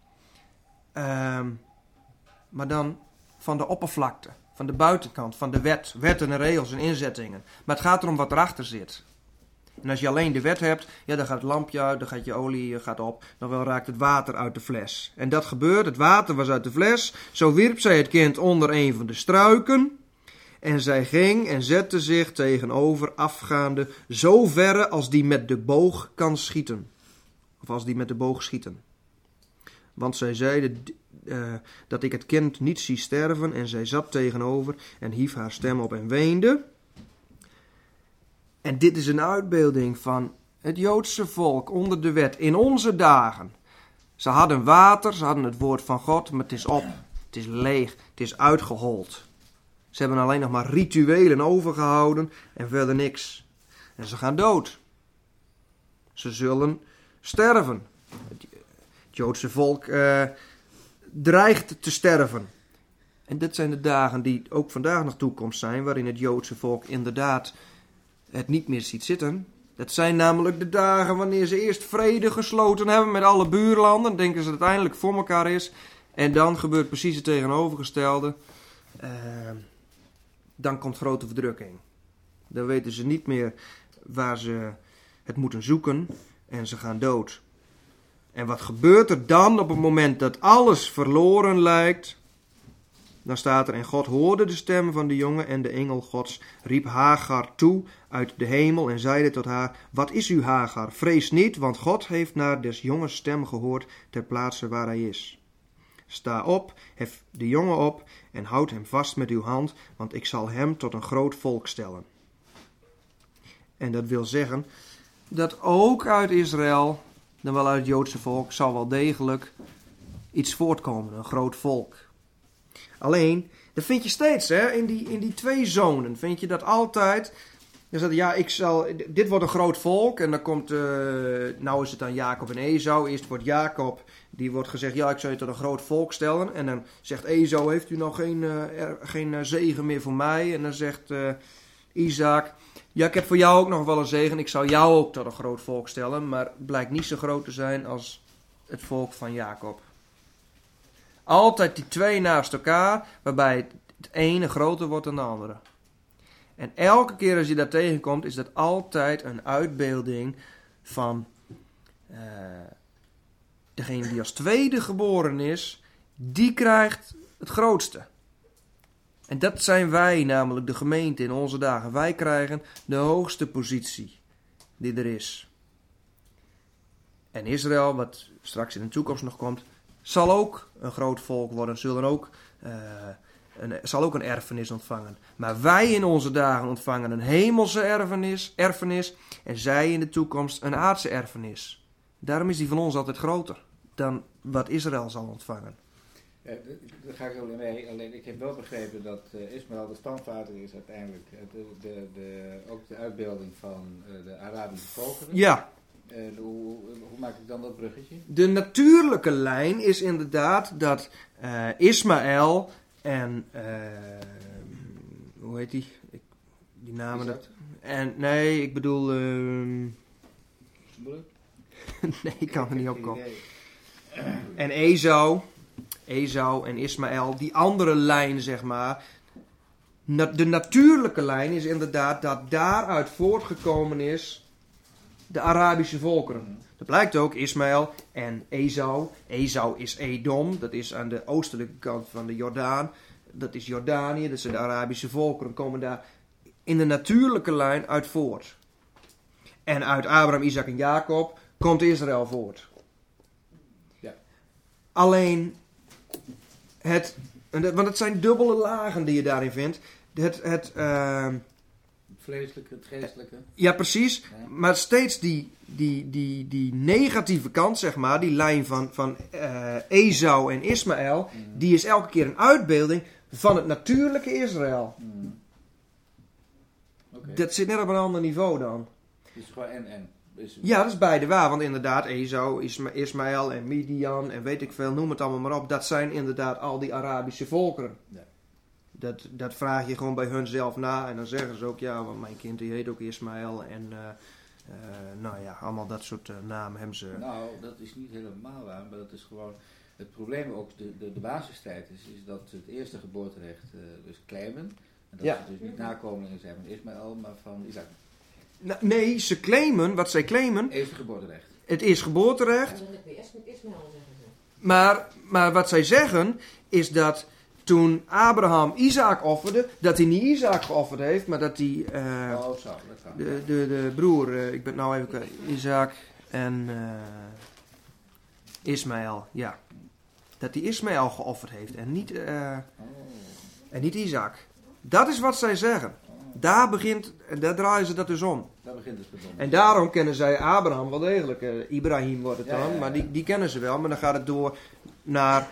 Maar dan van de oppervlakte, van de buitenkant, van de wet. Wetten en regels en inzettingen. Maar het gaat erom wat erachter zit. En als je alleen de wet hebt, ja, dan gaat het lampje uit, dan gaat je olie gaat op. Dan wel raakt het water uit de fles. En dat gebeurt, het water was uit de fles. Zo wierp zij het kind onder een van de struiken. En zij ging en zette zich tegenover afgaande, zo verre als die met de boog kan schieten. Of als die met de boog schieten. Want zij zeiden dat ik het kind niet zie sterven. En zij zat tegenover en hief haar stem op en weende. En dit is een uitbeelding van het Joodse volk onder de wet in onze dagen. Ze hadden water, ze hadden het woord van God, maar het is op. Het is leeg, het is uitgehold. Ze hebben alleen nog maar rituelen overgehouden en verder niks. En ze gaan dood. Ze zullen sterven. Het Joodse volk dreigt te sterven. En dit zijn de dagen die ook vandaag nog toekomst zijn, waarin het Joodse volk inderdaad het niet meer ziet zitten. Dat zijn namelijk de dagen wanneer ze eerst vrede gesloten hebben met alle buurlanden. Denken ze dat het uiteindelijk voor elkaar is. En dan gebeurt precies het tegenovergestelde. Dan komt grote verdrukking. Dan weten ze niet meer waar ze het moeten zoeken. En ze gaan dood. En wat gebeurt er dan op het moment dat alles verloren lijkt? Dan staat er, en God hoorde de stem van de jongen en de engel Gods riep Hagar toe uit de hemel en zeide tot haar, wat is u Hagar? Vrees niet, want God heeft naar des jongens stem gehoord ter plaatse waar hij is. Sta op, hef de jongen op en houd hem vast met uw hand, want ik zal hem tot een groot volk stellen. En dat wil zeggen dat ook uit Israël, dan wel uit het Joodse volk, zal wel degelijk iets voortkomen, een groot volk. Alleen, dat vind je steeds, hè, in die twee zonen, vind je dat altijd. Dus dat, ja, dit wordt een groot volk en dan komt, nou is het dan Jacob en Esau. Eerst wordt Jacob, die wordt gezegd, ja, ik zal je tot een groot volk stellen. En dan zegt Esau, heeft u nog geen zegen meer voor mij? En dan zegt Isaac, ja, ik heb voor jou ook nog wel een zegen. Ik zou jou ook tot een groot volk stellen, maar het blijkt niet zo groot te zijn als het volk van Jacob. Altijd die twee naast elkaar, waarbij het ene groter wordt dan de andere. En elke keer als je daar tegenkomt, is dat altijd een uitbeelding van degene die als tweede geboren is, die krijgt het grootste. En dat zijn wij, namelijk de gemeente in onze dagen. Wij krijgen de hoogste positie die er is. En Israël, wat straks in de toekomst nog komt, zal ook een groot volk worden, zal ook een erfenis ontvangen. Maar wij in onze dagen ontvangen een hemelse erfenis en zij in de toekomst een aardse erfenis. Daarom is die van ons altijd groter dan wat Israël zal ontvangen. Daar ga ik heel mee. Alleen ik heb wel begrepen dat Ismaël de stamvader is uiteindelijk. Ook de uitbeelding van de Arabische volkeren. Ja. Hoe maak ik dan dat bruggetje? De natuurlijke lijn is inderdaad dat Ismaël en... hoe heet die? Die namen dat... En, nee, ik bedoel... nee, ik kan er niet op komen. En Esau en Ismaël, die andere lijn, zeg maar. De natuurlijke lijn is inderdaad dat daaruit voortgekomen is de Arabische volkeren. Dat blijkt ook, Ismaël en Esau. Esau is Edom, dat is aan de oostelijke kant van de Jordaan. Dat is Jordanië, dat zijn de Arabische volkeren, komen daar in de natuurlijke lijn uit voort. En uit Abraham, Isaac en Jacob komt Israël voort. Ja. Alleen, want het zijn dubbele lagen die je daarin vindt. Het vleeselijke, het geestelijke. Ja, precies. Ja. Maar steeds die negatieve kant, zeg maar, die lijn van Esau en Ismaël, die is elke keer een uitbeelding van het natuurlijke Israël. Okay. Dat zit net op een ander niveau dan. Het is gewoon en. Ja, dat is beide waar. Want inderdaad, Esau, Ismaël en Midian en weet ik veel, noem het allemaal maar op. Dat zijn inderdaad al die Arabische volkeren. Ja. Dat vraag je gewoon bij hun zelf na. En dan zeggen ze ook, ja, want mijn kind die heet ook Ismaël. En nou ja, allemaal dat soort namen hebben ze. Nou, dat is niet helemaal waar. Maar dat is gewoon... Het probleem ook, de basistijd is dat ze het eerste geboorterecht dus claimen. En dat ze dus niet nakomelingen zijn van Ismaël, maar van Isaac. Nee, ze claimen, wat zij claimen... Eerste geboorterecht. Het is geboorterecht. En dan heb je eerst met Ismaël, zeggen ze. Maar wat zij zeggen, is dat toen Abraham Isaac offerde, dat hij niet Isaac geofferd heeft, maar dat hij... de broer, ik ben nou even kwijt, Isaac en Ismaël, ja. Dat hij Ismaël geofferd heeft en niet Isaac. Dat is wat zij zeggen. Daar draaien ze dat dus om. Daar begint het bedoeld. En daarom kennen zij Abraham wel degelijk. Ibrahim wordt het dan, ja. Maar die kennen ze wel. Maar dan gaat het door naar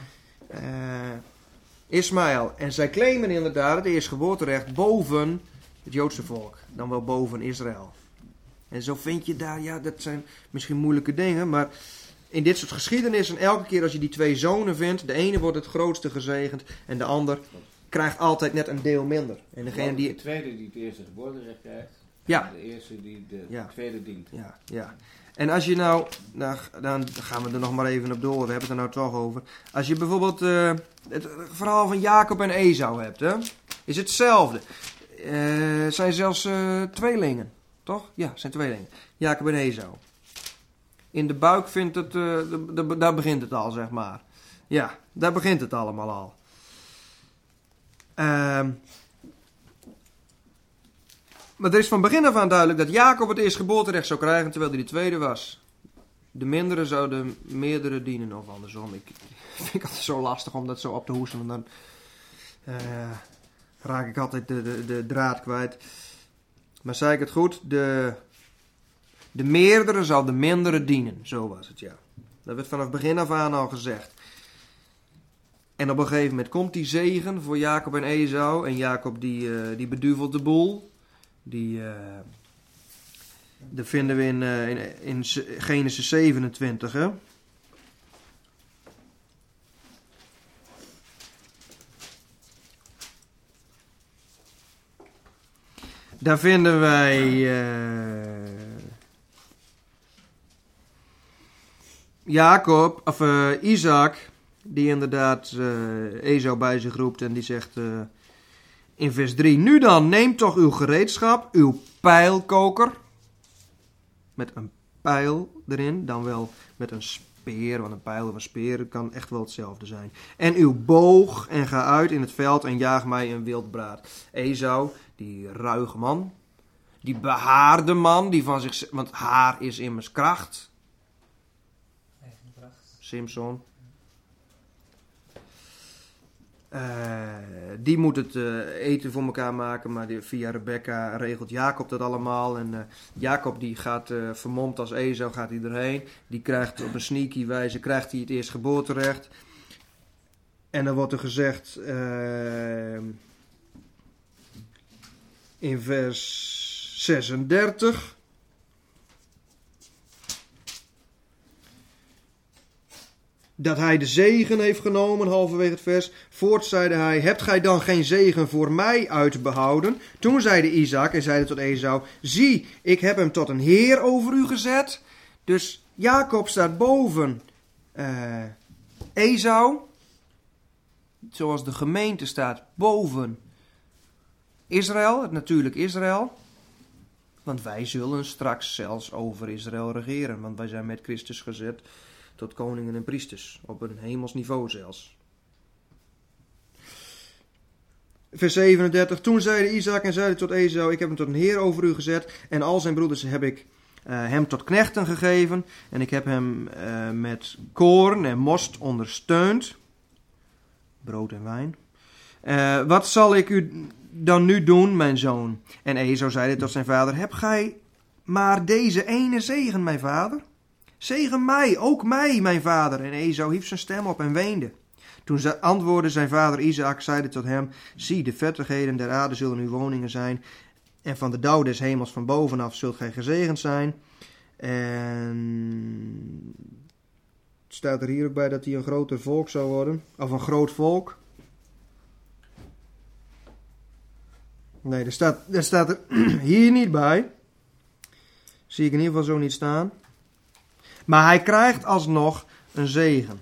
Ismaël. En zij claimen inderdaad het eerstgeboorterecht boven het Joodse volk. Dan wel boven Israël. En zo vind je daar, ja, dat zijn misschien moeilijke dingen, maar in dit soort geschiedenissen, elke keer als je die twee zonen vindt, de ene wordt het grootste gezegend en de ander krijgt altijd net een deel minder. En degene die... De tweede die het eerste geboorterecht krijgt, ja. De eerste die de tweede dient. Ja, ja. En als je nou, dan gaan we er nog maar even op door, we hebben het er nou toch over. Als je bijvoorbeeld het verhaal van Jacob en Esau hebt, hè, is hetzelfde. Zijn zelfs tweelingen, toch? Ja, zijn tweelingen. Jacob en Esau. In de buik vindt het, daar begint het al, zeg maar. Ja, daar begint het allemaal al. Maar er is van begin af aan duidelijk dat Jacob het eerstgeboorterecht zou krijgen terwijl hij de tweede was. De mindere zou de meerdere dienen of andersom. Ik vind het altijd zo lastig om dat zo op te hoesten, want dan raak ik altijd de draad kwijt. Maar zei ik het goed? De meerdere zal de mindere dienen. Zo was het, ja. Dat werd vanaf begin af aan al gezegd. En op een gegeven moment komt die zegen voor Jacob en Esau. En Jacob die beduvelt de boel. Dat vinden we in Genesis 27. Hè? Daar vinden wij Isaac, die inderdaad Esau bij zich roept en die zegt in vers 3: Nu dan, neem toch uw gereedschap, uw pijlkoker, met een pijl erin, dan wel met een speer, want een pijl of een speer kan echt wel hetzelfde zijn. En uw boog en ga uit in het veld en jaag mij een wildbraad. Esau, die ruige man, die behaarde man, die van zich, want haar is immers kracht. Simson. Die moet het eten voor elkaar maken, maar via Rebecca regelt Jacob dat allemaal. En Jacob die gaat vermomd als Esau, gaat hij erheen. Die krijgt op een sneaky wijze het eerstgeboorterecht. En dan wordt er gezegd in vers 36... dat hij de zegen heeft genomen, halverwege het vers. Voorts zeide hij, hebt gij dan geen zegen voor mij uitbehouden? Toen zeide Isaac en zeide tot Esau, zie, ik heb hem tot een heer over u gezet. Dus Jacob staat boven Esau, zoals de gemeente staat boven Israël, het natuurlijk Israël. Want wij zullen straks zelfs over Israël regeren, want wij zijn met Christus gezet tot koningen en priesters, op een hemels niveau zelfs. Vers 37, toen zeide Isaac en zeide tot Esau, ik heb hem tot een heer over u gezet, en al zijn broeders heb ik hem tot knechten gegeven, en ik heb hem met koorn en most ondersteund, brood en wijn. Wat zal ik u dan nu doen, mijn zoon? En Esau zeide tot zijn vader, heb gij maar deze ene zegen, mijn vader? Zegen mij, ook mij, mijn vader. En Esau hief zijn stem op en weende. Toen antwoordde zijn vader Isaac, zeide tot hem, zie, de vettigheden der aarde zullen uw woningen zijn, en van de dauw des hemels van bovenaf zult gij gezegend zijn. En het staat er hier ook bij dat hij een groter volk zou worden, of een groot volk. Nee, er staat er hier niet bij. Zie ik in ieder geval zo niet staan. Maar hij krijgt alsnog een zegen.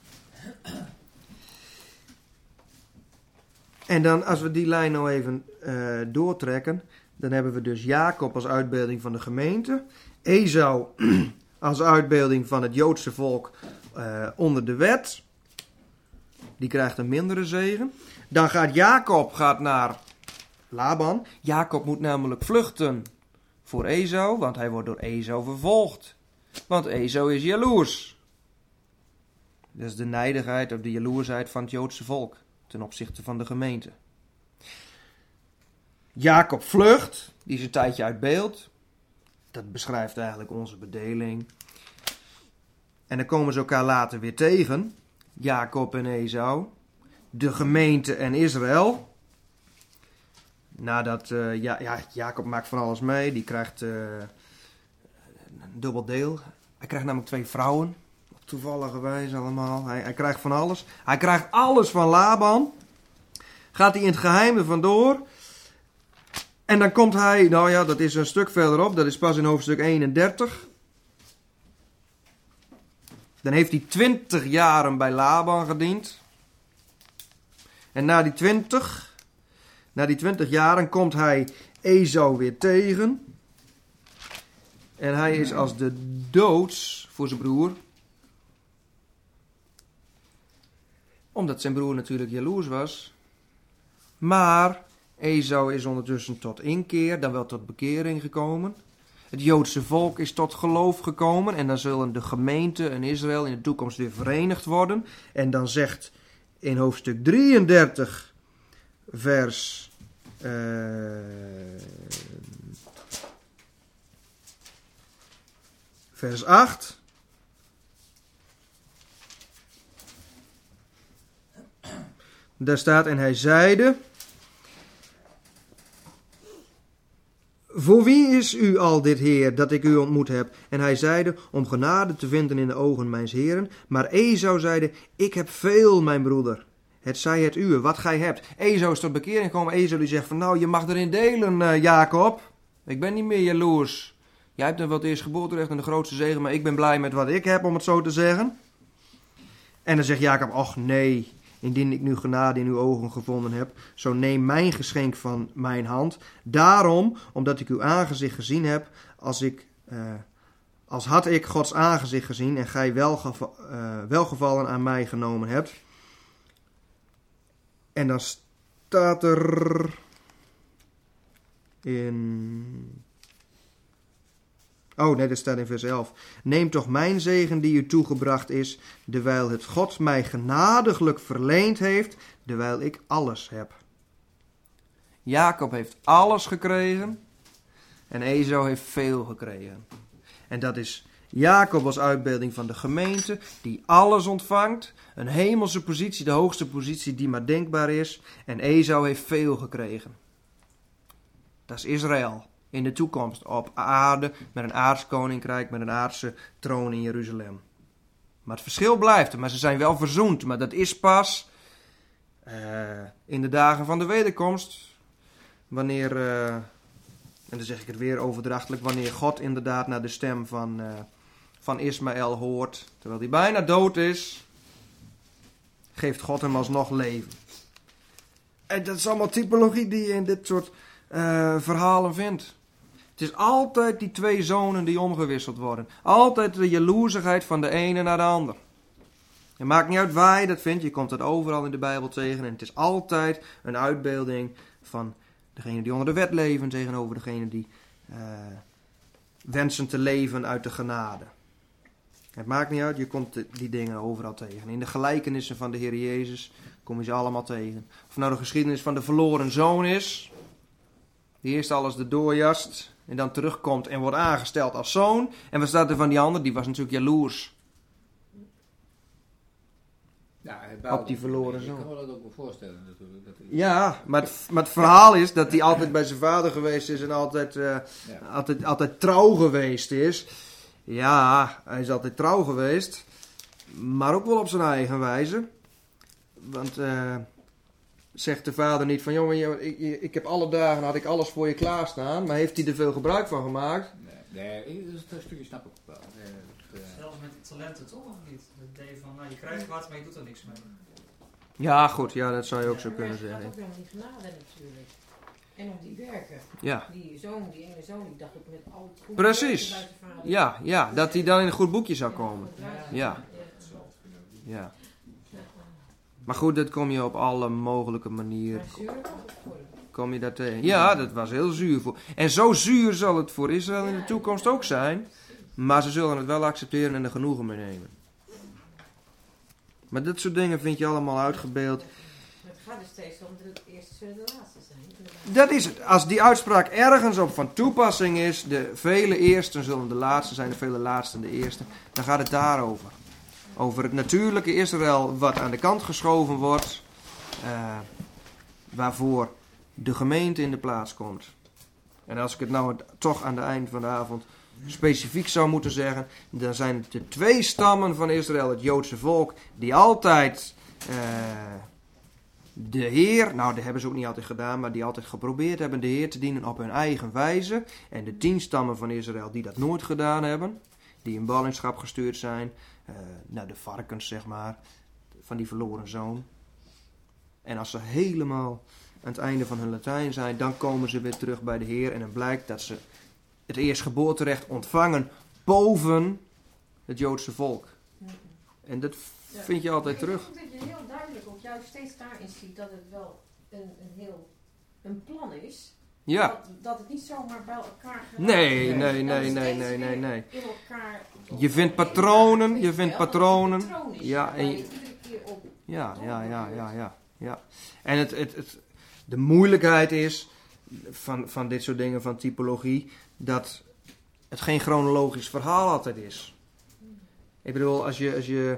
En dan, als we die lijn nou even doortrekken, dan hebben we dus Jacob als uitbeelding van de gemeente, Esau als uitbeelding van het Joodse volk onder de wet. Die krijgt een mindere zegen. Dan gaat Jacob naar Laban. Jacob moet namelijk vluchten voor Esau, want hij wordt door Esau vervolgd. Want Esau is jaloers. Dat is de nijdigheid of de jaloersheid van het Joodse volk ten opzichte van de gemeente. Jacob vlucht, die is een tijdje uit beeld. Dat beschrijft eigenlijk onze bedeling. En dan komen ze elkaar later weer tegen. Jacob en Esau. De gemeente en Israël. Nadat Jacob maakt van alles mee. Die krijgt een dubbel deel. Hij krijgt namelijk 2 vrouwen. Toevallige wijze allemaal. Hij krijgt van alles. Hij krijgt alles van Laban. Gaat hij in het geheim er vandoor. En dan komt hij, nou ja, dat is een stuk verderop. Dat is pas in hoofdstuk 31. Dan heeft hij 20 jaren bij Laban gediend. En na die 20 jaren komt hij Esau weer tegen. En hij is als de doods voor zijn broer. Omdat zijn broer natuurlijk jaloers was. Maar Esau is ondertussen tot inkeer, dan wel tot bekering gekomen. Het Joodse volk is tot geloof gekomen. En dan zullen de gemeente en Israël in de toekomst weer verenigd worden. En dan zegt in hoofdstuk 33 vers 8. Daar staat, en hij zeide, voor wie is u al dit Heer, dat ik u ontmoet heb? En hij zeide, om genade te vinden in de ogen mijns heren. Maar Esau zeide, ik heb veel, mijn broeder. Het zij het uwe, wat gij hebt. Esau is tot bekering gekomen. Esau die zegt van, nou, je mag erin delen, Jacob. Ik ben niet meer jaloers. Jij hebt dan wel het eerstgeboorterecht en de grootste zegen, maar ik ben blij met wat ik heb, om het zo te zeggen. En dan zegt Jacob, ach nee, indien ik nu genade in uw ogen gevonden heb, zo neem mijn geschenk van mijn hand. Daarom, omdat ik uw aangezicht gezien heb, als had ik Gods aangezicht gezien en gij welgevallen aan mij genomen hebt. En dan staat er in... Oh nee, dat staat in vers 11. Neem toch mijn zegen die u toegebracht is, dewijl het God mij genadiglijk verleend heeft, dewijl ik alles heb. Jacob heeft alles gekregen en Esau heeft veel gekregen. En dat is Jacob als uitbeelding van de gemeente, die alles ontvangt. Een hemelse positie, de hoogste positie die maar denkbaar is. En Esau heeft veel gekregen. Dat is Israël in de toekomst op aarde met een aards koninkrijk, met een aardse troon in Jeruzalem. Maar het verschil blijft er, maar ze zijn wel verzoend. Maar dat is pas in de dagen van de wederkomst. Wanneer, en dan zeg ik het weer overdrachtelijk, wanneer God inderdaad naar de stem van Ismaël hoort, terwijl hij bijna dood is, geeft God hem alsnog leven. En dat is allemaal typologie die je in dit soort verhalen vindt. Het is altijd die twee zonen die omgewisseld worden. Altijd de jaloezigheid van de ene naar de ander. Het maakt niet uit waar je dat vindt, je komt dat overal in de Bijbel tegen. En het is altijd een uitbeelding van degene die onder de wet leven tegenover degene die wensen te leven uit de genade. Het maakt niet uit, je komt die dingen overal tegen. In de gelijkenissen van de Heer Jezus kom je ze allemaal tegen. Of nou de geschiedenis van de verloren zoon is, die eerst alles erdoor jast en dan terugkomt en wordt aangesteld als zoon. En wat staat er van die ander? Die was natuurlijk jaloers. Ja, op die verloren zoon. Ik kan me dat ook wel voorstellen natuurlijk. Ja, maar het verhaal is dat hij altijd bij zijn vader geweest is en altijd trouw geweest is. Ja, hij is altijd trouw geweest, maar ook wel op zijn eigen wijze. Want zegt de vader niet van, jongen, ik heb alle dagen, had ik alles voor je klaarstaan, maar heeft hij er veel gebruik van gemaakt? Nee, dat stukje snap ik ook wel. Zelfs met de talenten toch, of niet? Dat idee van, nou, je krijgt wat, maar je doet er niks mee. Ja, goed, ja, dat zou je ook zo kunnen Het zeggen. gaat ook weer om die genade natuurlijk. En om die werken. Ja. Die ene zoon, die dacht ook met al het goed. Precies. Ja, dat hij dan in een goed boekje zou komen. Ja. Maar goed, dat kom je op alle mogelijke manieren. Kom je daar tegen. Ja, dat was heel zuur voor. En zo zuur zal het voor Israël in de toekomst ook zijn. Maar ze zullen het wel accepteren en er genoegen mee nemen. Maar dit soort dingen vind je allemaal uitgebeeld. Het gaat dus steeds om de eerste zullen de laatste zijn. Dat is het. Als die uitspraak ergens op van toepassing is, de vele eersten zullen de laatste zijn, de vele laatsten de eerste, dan gaat het daarover. Over het natuurlijke Israël wat aan de kant geschoven wordt, waarvoor de gemeente in de plaats komt. En als ik het nou toch aan het eind van de avond specifiek zou moeten zeggen, dan zijn het de twee stammen van Israël, het Joodse volk, die altijd de Heer, nou dat hebben ze ook niet altijd gedaan, maar die altijd geprobeerd hebben de Heer te dienen op hun eigen wijze. En de 10 stammen van Israël die dat nooit gedaan hebben, die in ballingschap gestuurd zijn, naar de varkens zeg maar, van die verloren zoon. En als ze helemaal aan het einde van hun Latijn zijn, dan komen ze weer terug bij de Heer en dan blijkt dat ze het eerstgeboorterecht ontvangen boven het Joodse volk. En dat vind je altijd terug. Ik vind dat je heel duidelijk ook juist steeds daarin ziet dat het wel een plan is. Ja. Dat het niet zomaar bij elkaar gaat. Nee. In elkaar. Je vindt patronen, Ja, en ja. En de moeilijkheid is van dit soort dingen, van typologie, dat het geen chronologisch verhaal altijd is. Ik bedoel, als je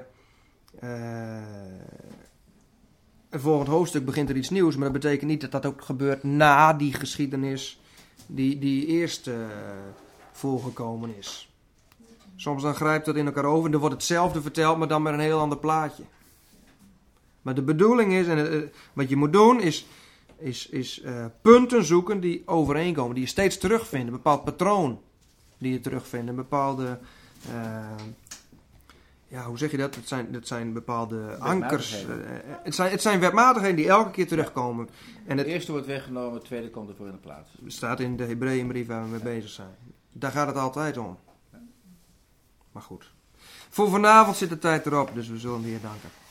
een volgend hoofdstuk begint er iets nieuws, maar dat betekent niet dat dat ook gebeurt na die geschiedenis die eerst voorgekomen is. Soms dan grijpt dat in elkaar over en dan wordt hetzelfde verteld, maar dan met een heel ander plaatje. Maar de bedoeling is, en wat je moet doen, is punten zoeken die overeenkomen, die je steeds terugvindt. Een bepaald patroon die je terugvindt. Een bepaalde, hoe zeg je dat? Het zijn bepaalde ankers. Het zijn wetmatigheden die elke keer terugkomen. En het eerste wordt weggenomen, het tweede komt ervoor in de plaats. Staat in de Hebreeënbrief waar we mee bezig zijn. Daar gaat het altijd om. Maar goed. Voor vanavond zit de tijd erop, dus we zullen de Heer danken.